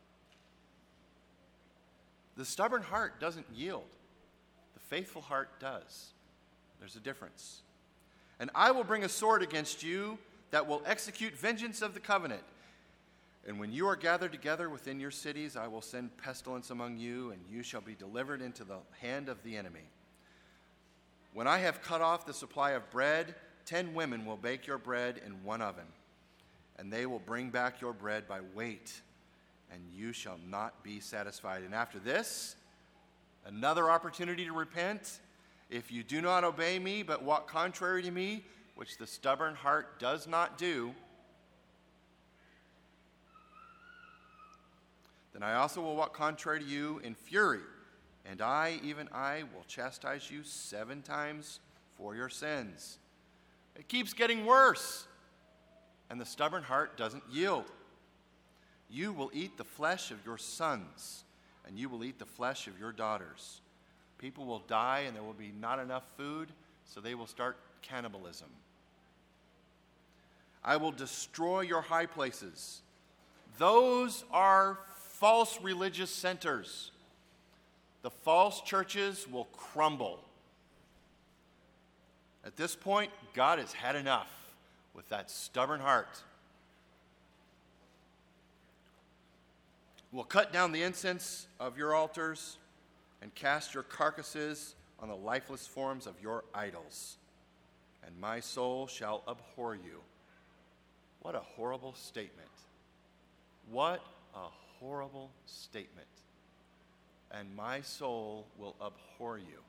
The stubborn heart doesn't yield. The faithful heart does. There's a difference. And I will bring a sword against you that will execute vengeance of the covenant. And when you are gathered together within your cities, I will send pestilence among you, and you shall be delivered into the hand of the enemy. When I have cut off the supply of bread, ten women will bake your bread in one oven, and they will bring back your bread by weight, and you shall not be satisfied. And after this, another opportunity to repent. If you do not obey me, but walk contrary to me, which the stubborn heart does not do, then I also will walk contrary to you in fury, and I, even I, will chastise you seven times for your sins. It keeps getting worse, and the stubborn heart doesn't yield. You will eat the flesh of your sons, and you will eat the flesh of your daughters. People will die, and there will be not enough food, so they will start cannibalism. I will destroy your high places. Those are false religious centers. The false churches will crumble. At this point, God has had enough with that stubborn heart. Will cut down the incense of your altars and cast your carcasses on the lifeless forms of your idols, and my soul shall abhor you. What a horrible statement. What a horrible statement. And my soul will abhor you.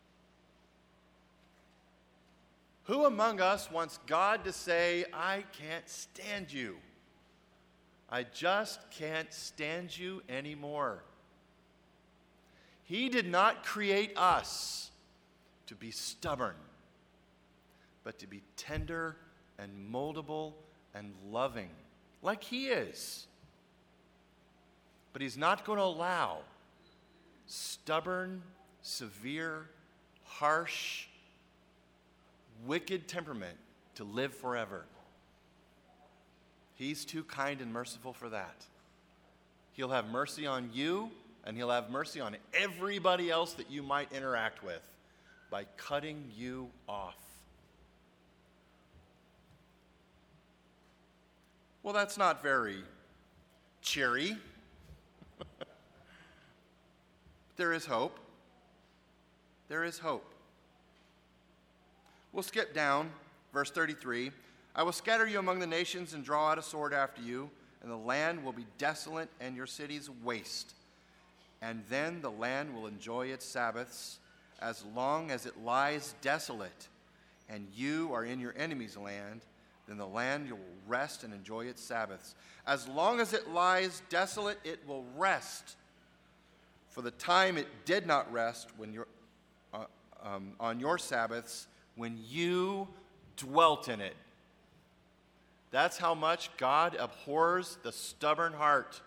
Who among us wants God to say, I can't stand you? I just can't stand you anymore. He did not create us to be stubborn, but to be tender and moldable and loving, like he is. But he's not going to allow stubborn, severe, harsh, wicked temperament to live forever. He's too kind and merciful for that. He'll have mercy on you, and he'll have mercy on everybody else that you might interact with by cutting you off. Well, that's not very cheery. There is hope. There is hope. We'll skip down, verse thirty-three. I will scatter you among the nations and draw out a sword after you, and the land will be desolate and your cities waste. And then the land will enjoy its Sabbaths as long as it lies desolate, and you are in your enemy's land. Then the land will rest and enjoy its Sabbaths. As long as it lies desolate, it will rest. For the time it did not rest when you're, uh, um, on your Sabbaths when you dwelt in it. That's how much God abhors the stubborn heart.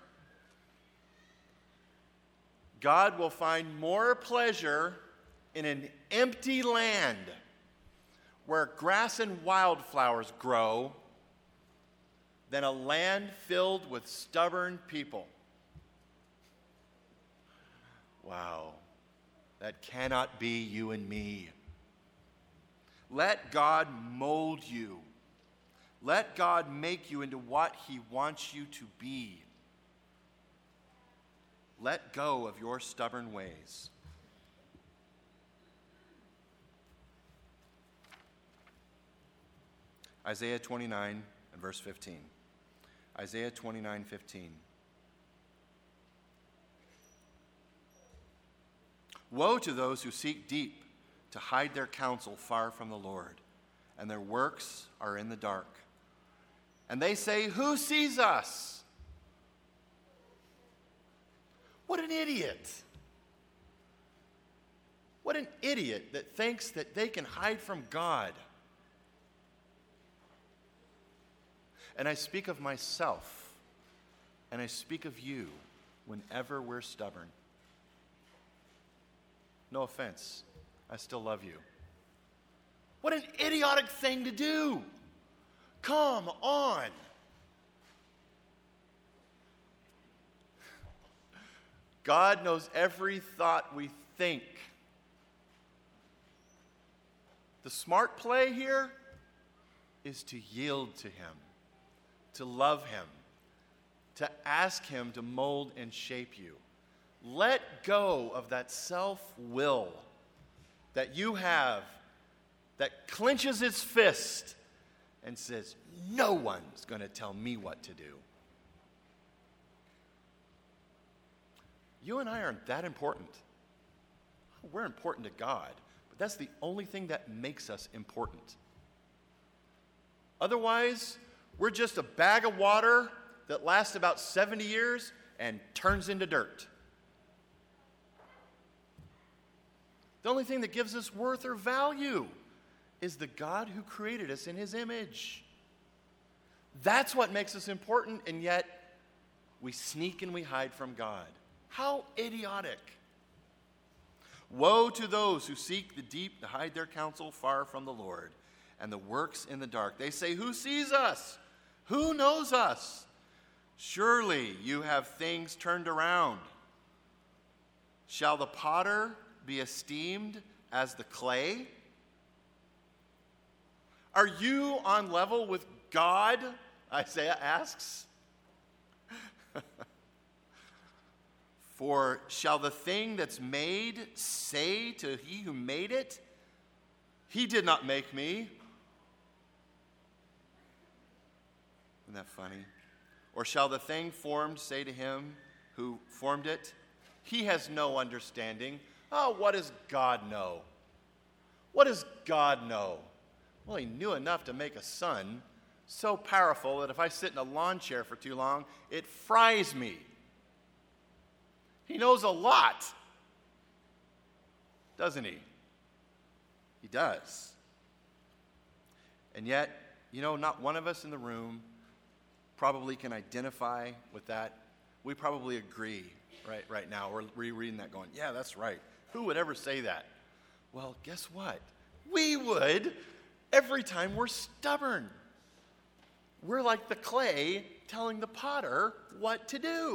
God will find more pleasure in an empty land where grass and wildflowers grow than a land filled with stubborn people. Wow, that cannot be you and me. Let God mold you. Let God make you into what he wants you to be. Let go of your stubborn ways. Isaiah twenty-nine and verse fifteen. Isaiah twenty-nine, fifteen. Woe to those who seek deep to hide their counsel far from the Lord, and their works are in the dark. And they say, who sees us? What an idiot. What an idiot that thinks that they can hide from God. And I speak of myself, and I speak of you whenever we're stubborn. No offense, I still love you. What an idiotic thing to do. Come on. God knows every thought we think. The smart play here is to yield to him, to love him, to ask him to mold and shape you. Let go of that self-will that you have that clenches its fist and says, no one's going to tell me what to do. You and I aren't that important. We're important to God, but that's the only thing that makes us important. Otherwise, we're just a bag of water that lasts about seventy years and turns into dirt. The only thing that gives us worth or value is the God who created us in his image. That's what makes us important, and yet we sneak and we hide from God. How idiotic. Woe to those who seek the deep to hide their counsel far from the Lord, and the works in the dark. They say, who sees us? Who knows us? Surely you have things turned around. Shall the potter be esteemed as the clay? Are you on level with God? Isaiah asks. For shall the thing that's made say to he who made it, he did not make me? Isn't that funny? Or shall the thing formed say to him who formed it, he has no understanding? Oh, what does God know? What does God know? Well, he knew enough to make a sun so powerful that if I sit in a lawn chair for too long, it fries me. He knows a lot, doesn't he? He does. And yet, you know, not one of us in the room probably can identify with that. We probably agree right, right now. We're rereading that going, yeah, that's right. Who would ever say that? Well, guess what? We would every time we're stubborn. We're like the clay telling the potter what to do.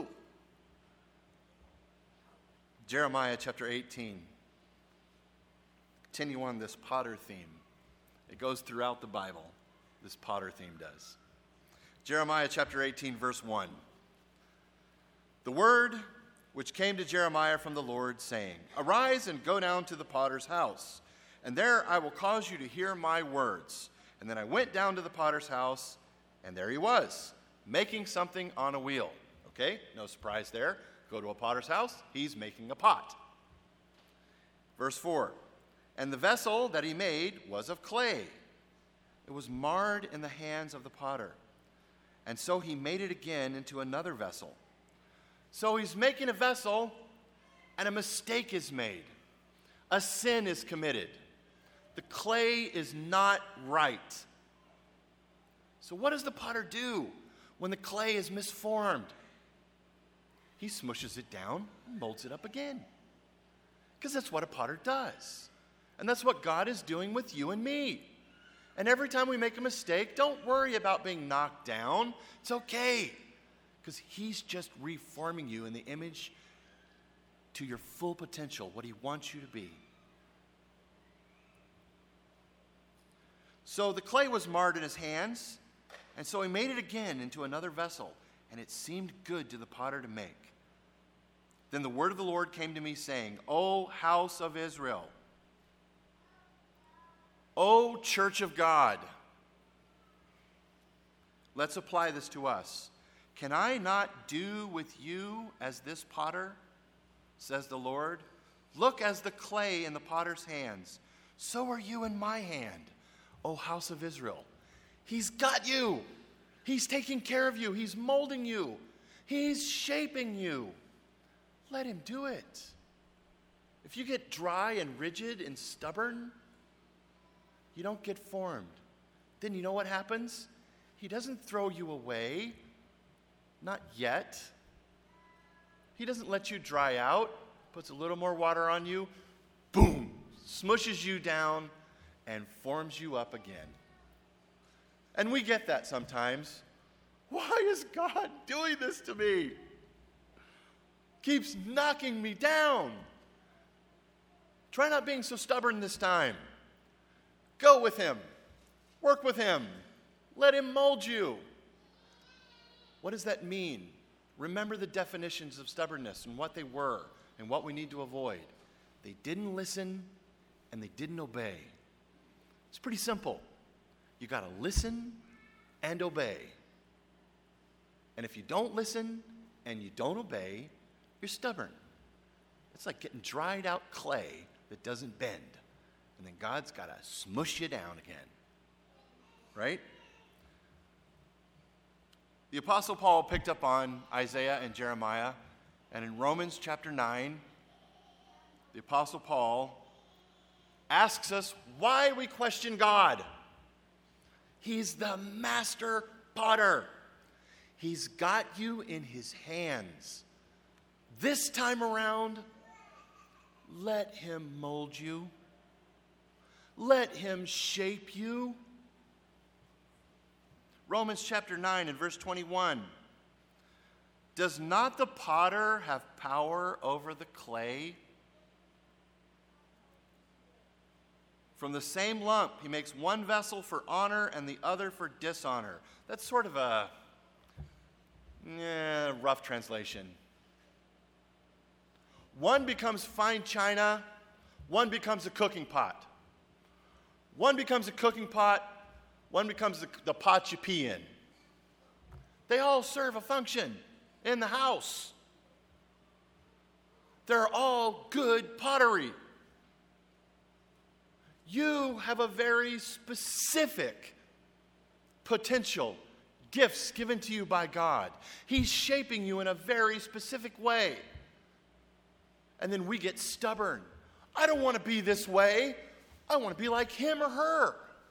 Jeremiah chapter eighteen. Continue on this potter theme. It goes throughout the Bible. This potter theme does. Jeremiah chapter eighteen, verse one. The word which came to Jeremiah from the Lord, saying, arise and go down to the potter's house, and there I will cause you to hear my words. And then I went down to the potter's house, and there he was, making something on a wheel. Okay, no surprise there. Go to a potter's house, he's making a pot. Verse four, and the vessel that he made was of clay. It was marred in the hands of the potter. And so he made it again into another vessel. So he's making a vessel, and a mistake is made. A sin is committed. The clay is not right. So what does the potter do when the clay is misformed? He smushes it down and molds it up again. Because that's what a potter does. And that's what God is doing with you and me. And every time we make a mistake, don't worry about being knocked down. It's okay. Because he's just reforming you in the image to your full potential, what he wants you to be. So the clay was marred in his hands, and so he made it again into another vessel, and it seemed good to the potter to make. Then the word of the Lord came to me, saying, O house of Israel, O church of God, let's apply this to us. Can I not do with you as this potter, says the Lord? Look, as the clay in the potter's hands, so are you in my hand, O house of Israel. He's got you. He's taking care of you. He's molding you. He's shaping you. Let him do it. If you get dry and rigid and stubborn, you don't get formed. Then you know what happens? He doesn't throw you away. Not yet. He doesn't let you dry out, puts a little more water on you, boom, smushes you down and forms you up again. And we get that sometimes. Why is God doing this to me? Keeps knocking me down. Try not being so stubborn this time. Go with him. Work with him. Let him mold you. What does that mean? Remember the definitions of stubbornness and what they were and what we need to avoid. They didn't listen and they didn't obey. It's pretty simple. You got to listen and obey. And if you don't listen and you don't obey, you're stubborn. It's like getting dried out clay that doesn't bend. And then God's got to smush you down again. Right? The Apostle Paul picked up on Isaiah and Jeremiah, and in Romans chapter nine, the Apostle Paul asks us why we question God. He's the master potter. He's got you in his hands. This time around, let him mold you. Let him shape you. Romans chapter nine and verse twenty-one. Does not the potter have power over the clay? From the same lump, he makes one vessel for honor and the other for dishonor. That's sort of a eh, rough translation. One becomes fine china, one becomes a cooking pot. One becomes a cooking pot, one becomes the, the pot you pee in. They all serve a function in the house. They're all good pottery. You have a very specific potential, gifts given to you by God. He's shaping you in a very specific way. And then we get stubborn. I don't want to be this way. I want to be like him or her.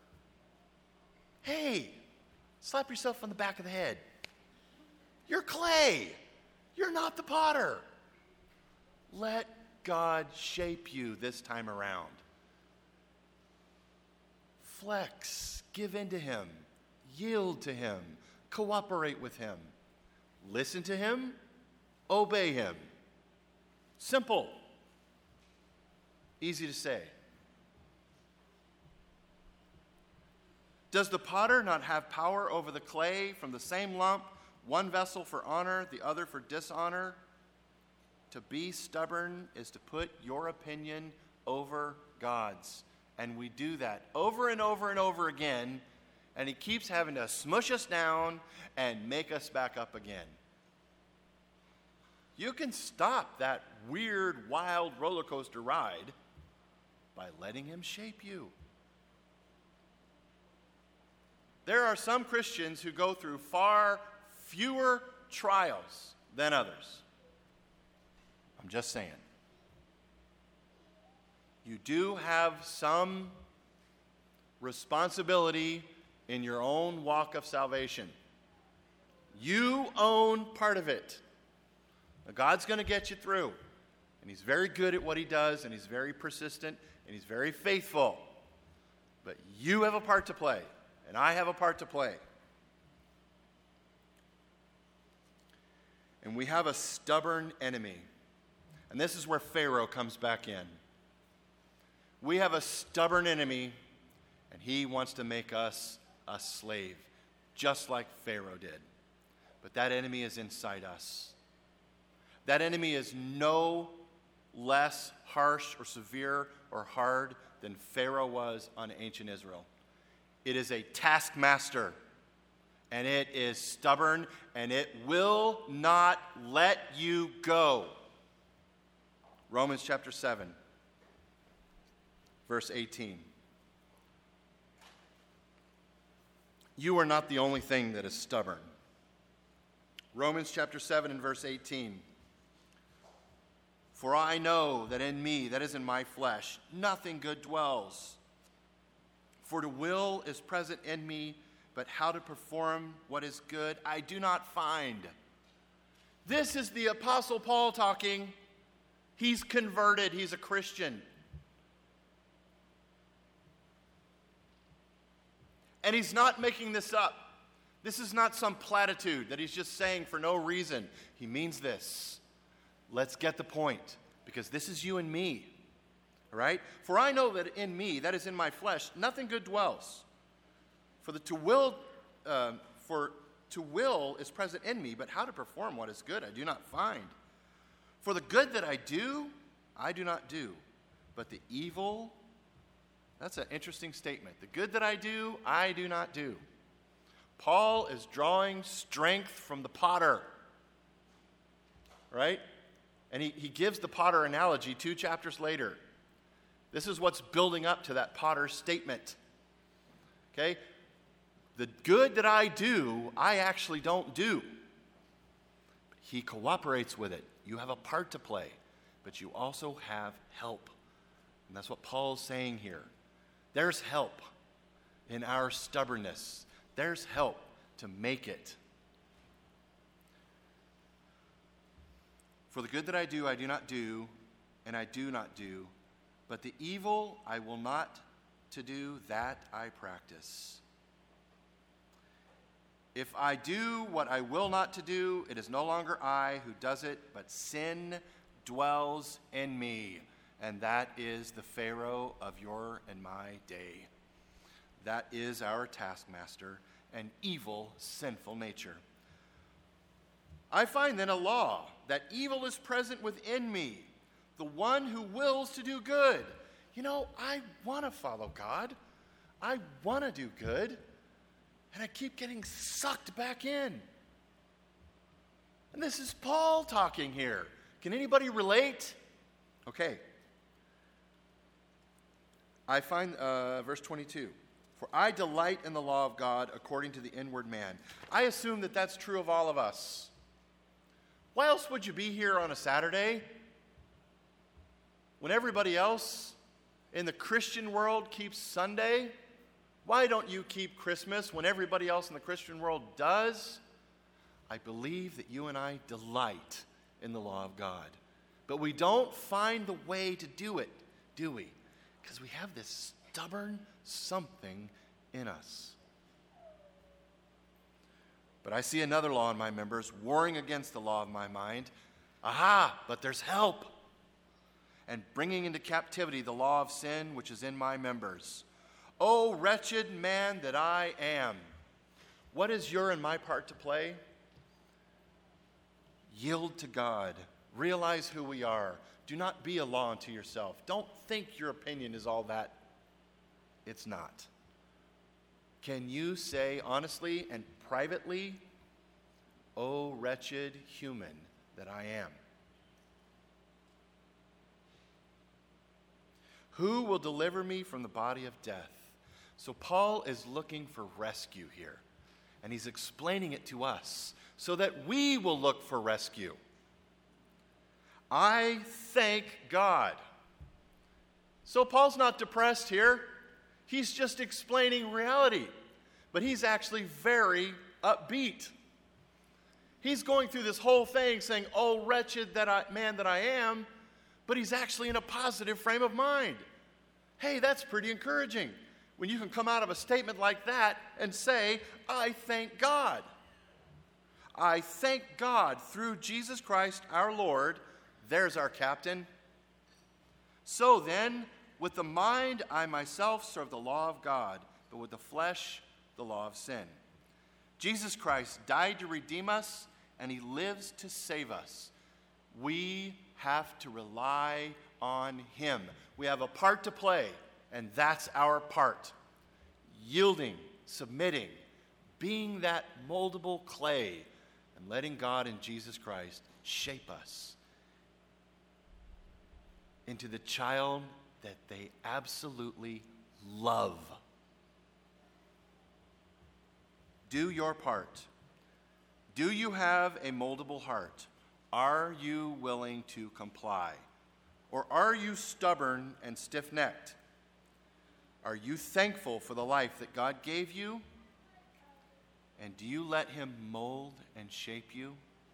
Hey, slap yourself on the back of the head. You're clay. You're not the potter. Let God shape you this time around. Flex, give in to him, yield to him, cooperate with him, listen to him, obey him. Simple, easy to say. Does the potter not have power over the clay from the same lump, one vessel for honor, the other for dishonor? To be stubborn is to put your opinion over God's. And we do that over and over and over again, and he keeps having to smush us down and make us back up again. You can stop that weird, wild roller coaster ride by letting him shape you. There are some Christians who go through far fewer trials than others. I'm just saying. You do have some responsibility in your own walk of salvation. You own part of it. Now, God's going to get you through. And he's very good at what he does, and he's very persistent, and he's very faithful. But you have a part to play, and I have a part to play. And we have a stubborn enemy. And this is where Pharaoh comes back in. We have a stubborn enemy, and he wants to make us a slave, just like Pharaoh did. But that enemy is inside us. That enemy is no less harsh or severe or hard than Pharaoh was on ancient Israel. It is a taskmaster, and it is stubborn, and it will not let you go. Romans chapter seven, verse eighteen. You are not the only thing that is stubborn. Romans chapter seven and verse eighteen. For I know that in me, that is in my flesh, nothing good dwells. For to will is present in me, but how to perform what is good I do not find. This is the Apostle Paul talking. He's converted. He's a Christian. And he's not making this up. This is not some platitude that he's just saying for no reason. He means this. Let's get the point, because this is you and me. All right? For I know that in me, that is in my flesh, nothing good dwells. For the to will, uh, for to will is present in me, but how to perform what is good I do not find. For the good that I do, I do not do, but the evil. That's an interesting statement. The good that I do, I do not do. Paul is drawing strength from the potter, right? And he, he gives the potter analogy two chapters later. This is what's building up to that potter's statement. Okay? The good that I do, I actually don't do. He cooperates with it. You have a part to play, but you also have help. And that's what Paul's saying here. There's help in our stubbornness. There's help to make it. For the good that I do, I do not do, and I do not do, but the evil I will not to do, that I practice. If I do what I will not to do, it is no longer I who does it, but sin dwells in me. And that is the Pharaoh of your and my day. That is our taskmaster, an evil, sinful nature. I find then a law that evil is present within me, the one who wills to do good. You know, I want to follow God. I want to do good. And I keep getting sucked back in. And this is Paul talking here. Can anybody relate? Okay. I find uh, verse twenty-two. For I delight in the law of God according to the inward man. I assume that that's true of all of us. Why else would you be here on a Saturday when everybody else in the Christian world keeps Sunday? Why don't you keep Christmas when everybody else in the Christian world does? I believe that you and I delight in the law of God. But we don't find the way to do it, do we? Because we have this stubborn something in us. But I see another law in my members, warring against the law of my mind. Aha, but there's help. And bringing into captivity the law of sin which is in my members. O wretched man that I am. What is your and my part to play? Yield to God. Realize who we are. Do not be a law unto yourself. Don't think your opinion is all that. It's not. Can you say honestly and privately, O wretched human that I am? Who will deliver me from the body of death? So Paul is looking for rescue here. And he's explaining it to us so that we will look for rescue. I thank God. So Paul's not depressed here. He's just explaining reality. But he's actually very upbeat. He's going through this whole thing saying, oh, wretched that I, man that I am, but he's actually in a positive frame of mind. Hey, that's pretty encouraging when you can come out of a statement like that and say, I thank God. I thank God through Jesus Christ our Lord. There's our captain. So then, with the mind I myself serve the law of God, but with the flesh the law of sin. Jesus Christ died to redeem us, and he lives to save us. We have to rely on him. We have a part to play, and that's our part. Yielding, submitting, being that moldable clay and letting God in Jesus Christ shape us into the child that they absolutely love. Do your part. Do you have a moldable heart? Are you willing to comply? Or are you stubborn and stiff-necked? Are you thankful for the life that God gave you? And do you let him mold and shape you?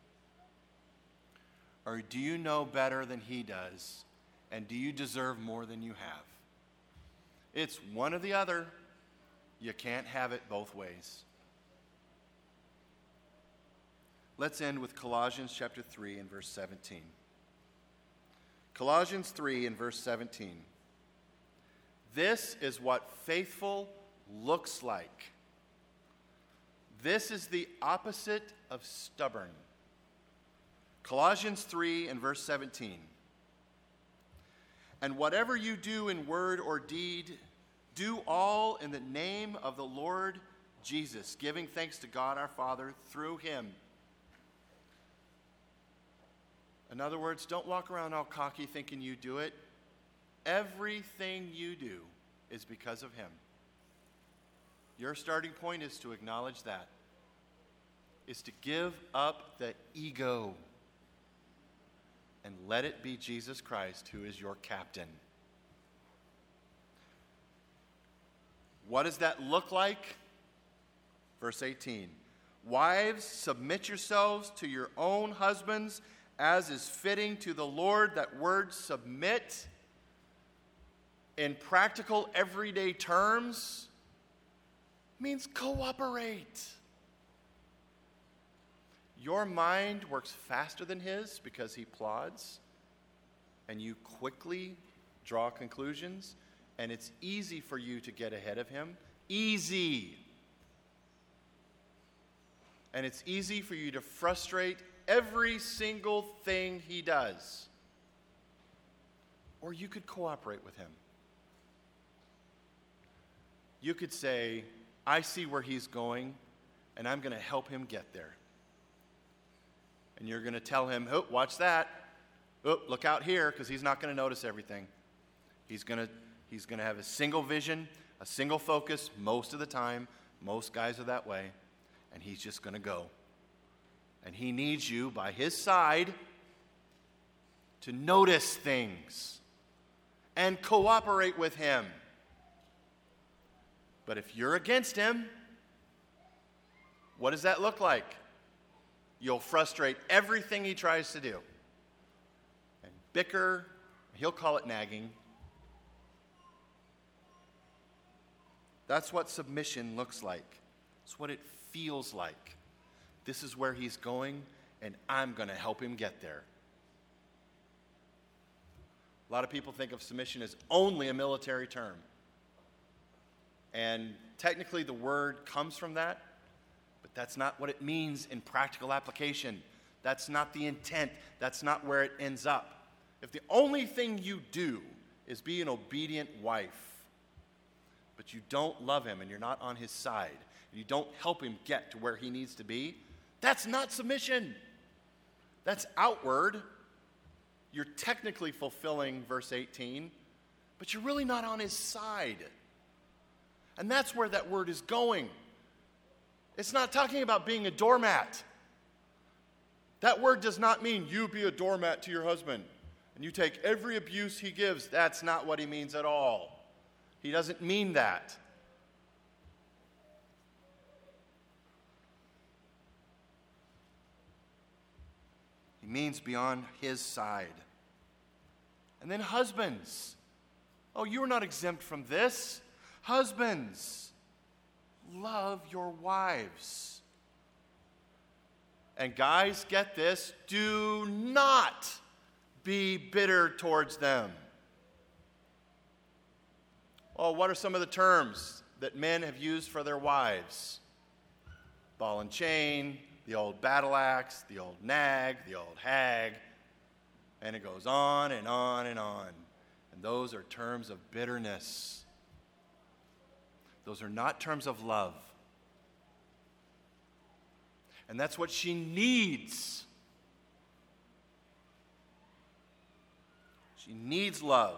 Or do you know better than he does? And do you deserve more than you have? It's one or the other. You can't have it both ways. Let's end with Colossians chapter three and verse seventeen. Colossians three and verse seventeen. This is what faithful looks like. This is the opposite of stubborn. Colossians three and verse seventeen. And whatever you do in word or deed, do all in the name of the Lord Jesus, giving thanks to God our Father through him. In other words, don't walk around all cocky thinking you do it. Everything you do is because of him. Your starting point is to acknowledge that, is to give up the ego and let it be Jesus Christ who is your captain. What does that look like? Verse eighteen. Wives, submit yourselves to your own husbands as is fitting to the Lord. That word submit, in practical everyday terms, means cooperate. Your mind works faster than his because he plods, and you quickly draw conclusions, and it's easy for you to get ahead of him. Easy. And it's easy for you to frustrate every single thing he does. Or you could cooperate with him. You could say, I see where he's going, and I'm going to help him get there. And you're going to tell him, oh, watch that. Oh, look out here, because he's not going to notice everything. He's going to he's going to have a single vision, a single focus most of the time. Most guys are that way. And he's just going to go. And he needs you by his side to notice things and cooperate with him. But if you're against him, what does that look like? You'll frustrate everything he tries to do. And bicker, he'll call it nagging. That's what submission looks like. It's what it feels like. This is where he's going, and I'm going to help him get there. A lot of people think of submission as only a military term. And technically the word comes from that, but that's not what it means in practical application. That's not the intent. That's not where it ends up. If the only thing you do is be an obedient wife, but you don't love him and you're not on his side, and you don't help him get to where he needs to be, that's not submission. That's outward. You're technically fulfilling verse eighteen, but you're really not on his side. And that's where that word is going. It's not talking about being a doormat. That word does not mean you be a doormat to your husband and you take every abuse he gives. That's not what he means at all. He doesn't mean that. He means beyond his side. And then husbands. Oh, you're not exempt from this. Husbands, love your wives. And guys, get this, do not be bitter towards them. Oh, what are some of the terms that men have used for their wives? Ball and chain, the old battle axe, the old nag, the old hag, and it goes on and on and on. And those are terms of bitterness. Those are not terms of love. And that's what she needs. She needs love.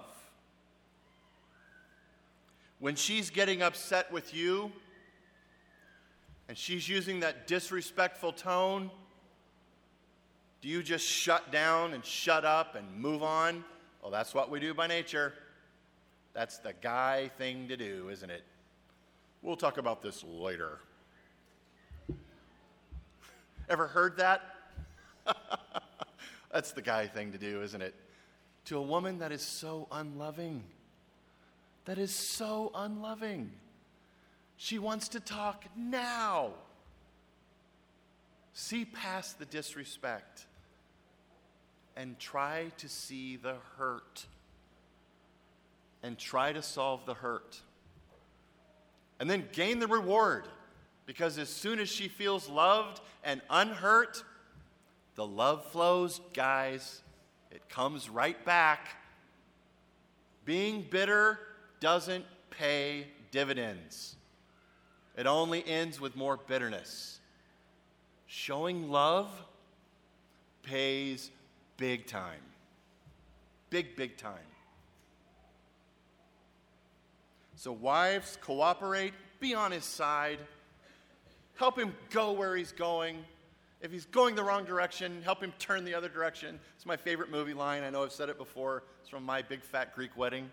When she's getting upset with you, and she's using that disrespectful tone, do you just shut down and shut up and move on? Well, that's what we do by nature. That's the guy thing to do, isn't it? We'll talk about this later. Ever heard that? That's the guy thing to do, isn't it? To a woman that is so unloving. That is so unloving. She wants to talk now. See past the disrespect and try to see the hurt and try to solve the hurt. And then gain the reward, because as soon as she feels loved and unhurt, the love flows, guys. It comes right back. Being bitter doesn't pay dividends. It only ends with more bitterness. Showing love pays big time. Big, big time. So wives, cooperate, be on his side. Help him go where he's going. If he's going the wrong direction, help him turn the other direction. It's my favorite movie line. I know I've said it before. It's from My Big Fat Greek Wedding.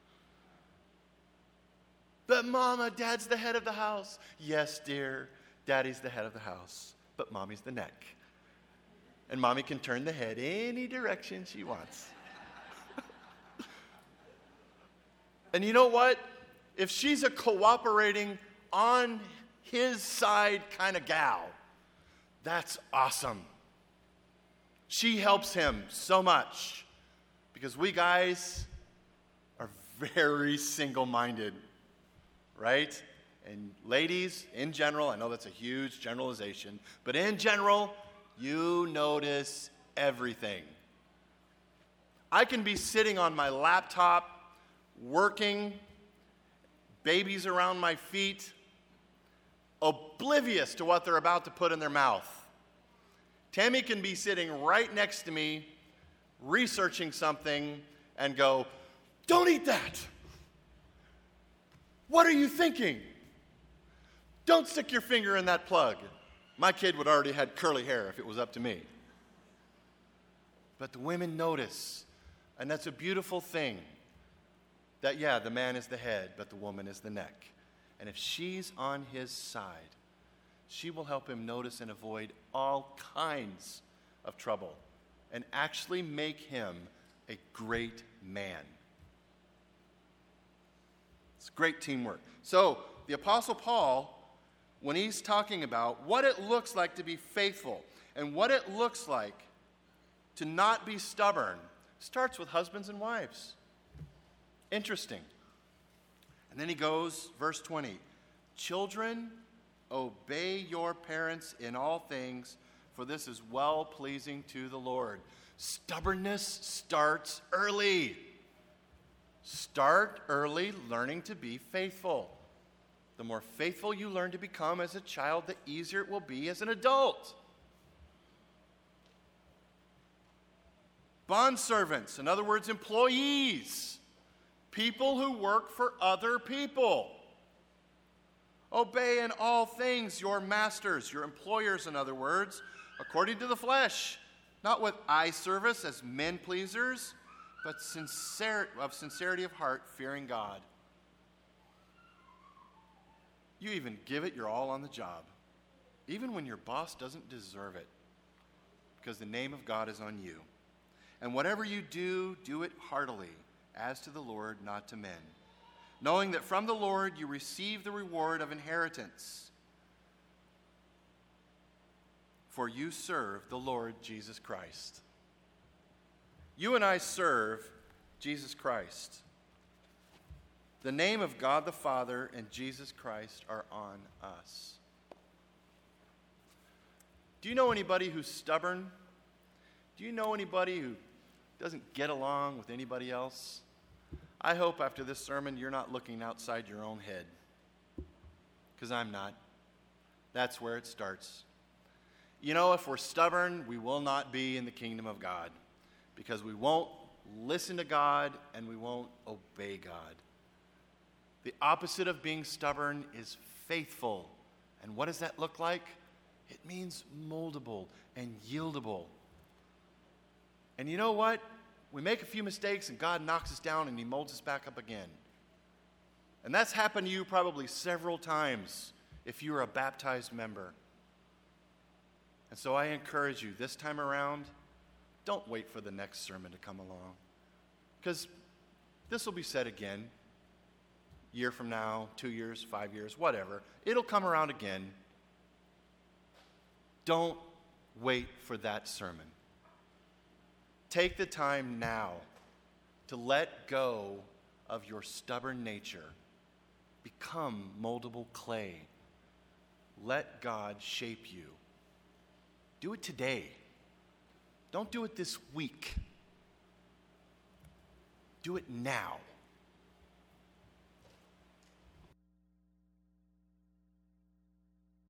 But Mama, Dad's the head of the house. Yes, dear, Daddy's the head of the house, but Mommy's the neck. And Mommy can turn the head any direction she wants. And you know what? If she's a cooperating, on his side kind of gal, that's awesome. She helps him so much, because we guys are very single-minded. Right? And ladies, in general, I know that's a huge generalization, but in general, you notice everything. I can be sitting on my laptop, working, babies around my feet, oblivious to what they're about to put in their mouth. Tammy can be sitting right next to me, researching something, and go, "Don't eat that! What are you thinking? Don't stick your finger in that plug." My kid would already had curly hair if it was up to me. But the women notice, and that's a beautiful thing, that, yeah, the man is the head, but the woman is the neck. And if she's on his side, she will help him notice and avoid all kinds of trouble and actually make him a great man. It's great teamwork. So, the Apostle Paul, when he's talking about what it looks like to be faithful and what it looks like to not be stubborn, starts with husbands and wives. Interesting. And then he goes, verse twenty, "Children, obey your parents in all things, for this is well-pleasing to the Lord." Stubbornness starts early. Start early learning to be faithful. The more faithful you learn to become as a child, the easier it will be as an adult. Bondservants, in other words, employees, people who work for other people. Obey in all things your masters, your employers, in other words, according to the flesh, not with eye service as men pleasers, but sincere, of sincerity of heart, fearing God. You even give it your all on the job, even when your boss doesn't deserve it, because the name of God is on you. And whatever you do, do it heartily, as to the Lord, not to men, knowing that from the Lord you receive the reward of inheritance. For you serve the Lord Jesus Christ. You and I serve Jesus Christ. The name of God the Father and Jesus Christ are on us. Do you know anybody who's stubborn? Do you know anybody who doesn't get along with anybody else? I hope after this sermon you're not looking outside your own head, because I'm not. That's where it starts. You know, if we're stubborn, we will not be in the kingdom of God because we won't listen to God and we won't obey God. The opposite of being stubborn is faithful. And what does that look like? It means moldable and yieldable. And you know what? We make a few mistakes and God knocks us down and he molds us back up again. And that's happened to you probably several times if you're a baptized member. And so I encourage you this time around, don't wait for the next sermon to come along. Because this will be said again, a year from now, two years, five years, whatever. It'll come around again. Don't wait for that sermon. Take the time now to let go of your stubborn nature. Become moldable clay. Let God shape you. Do it today. Don't do it this week. Do it now.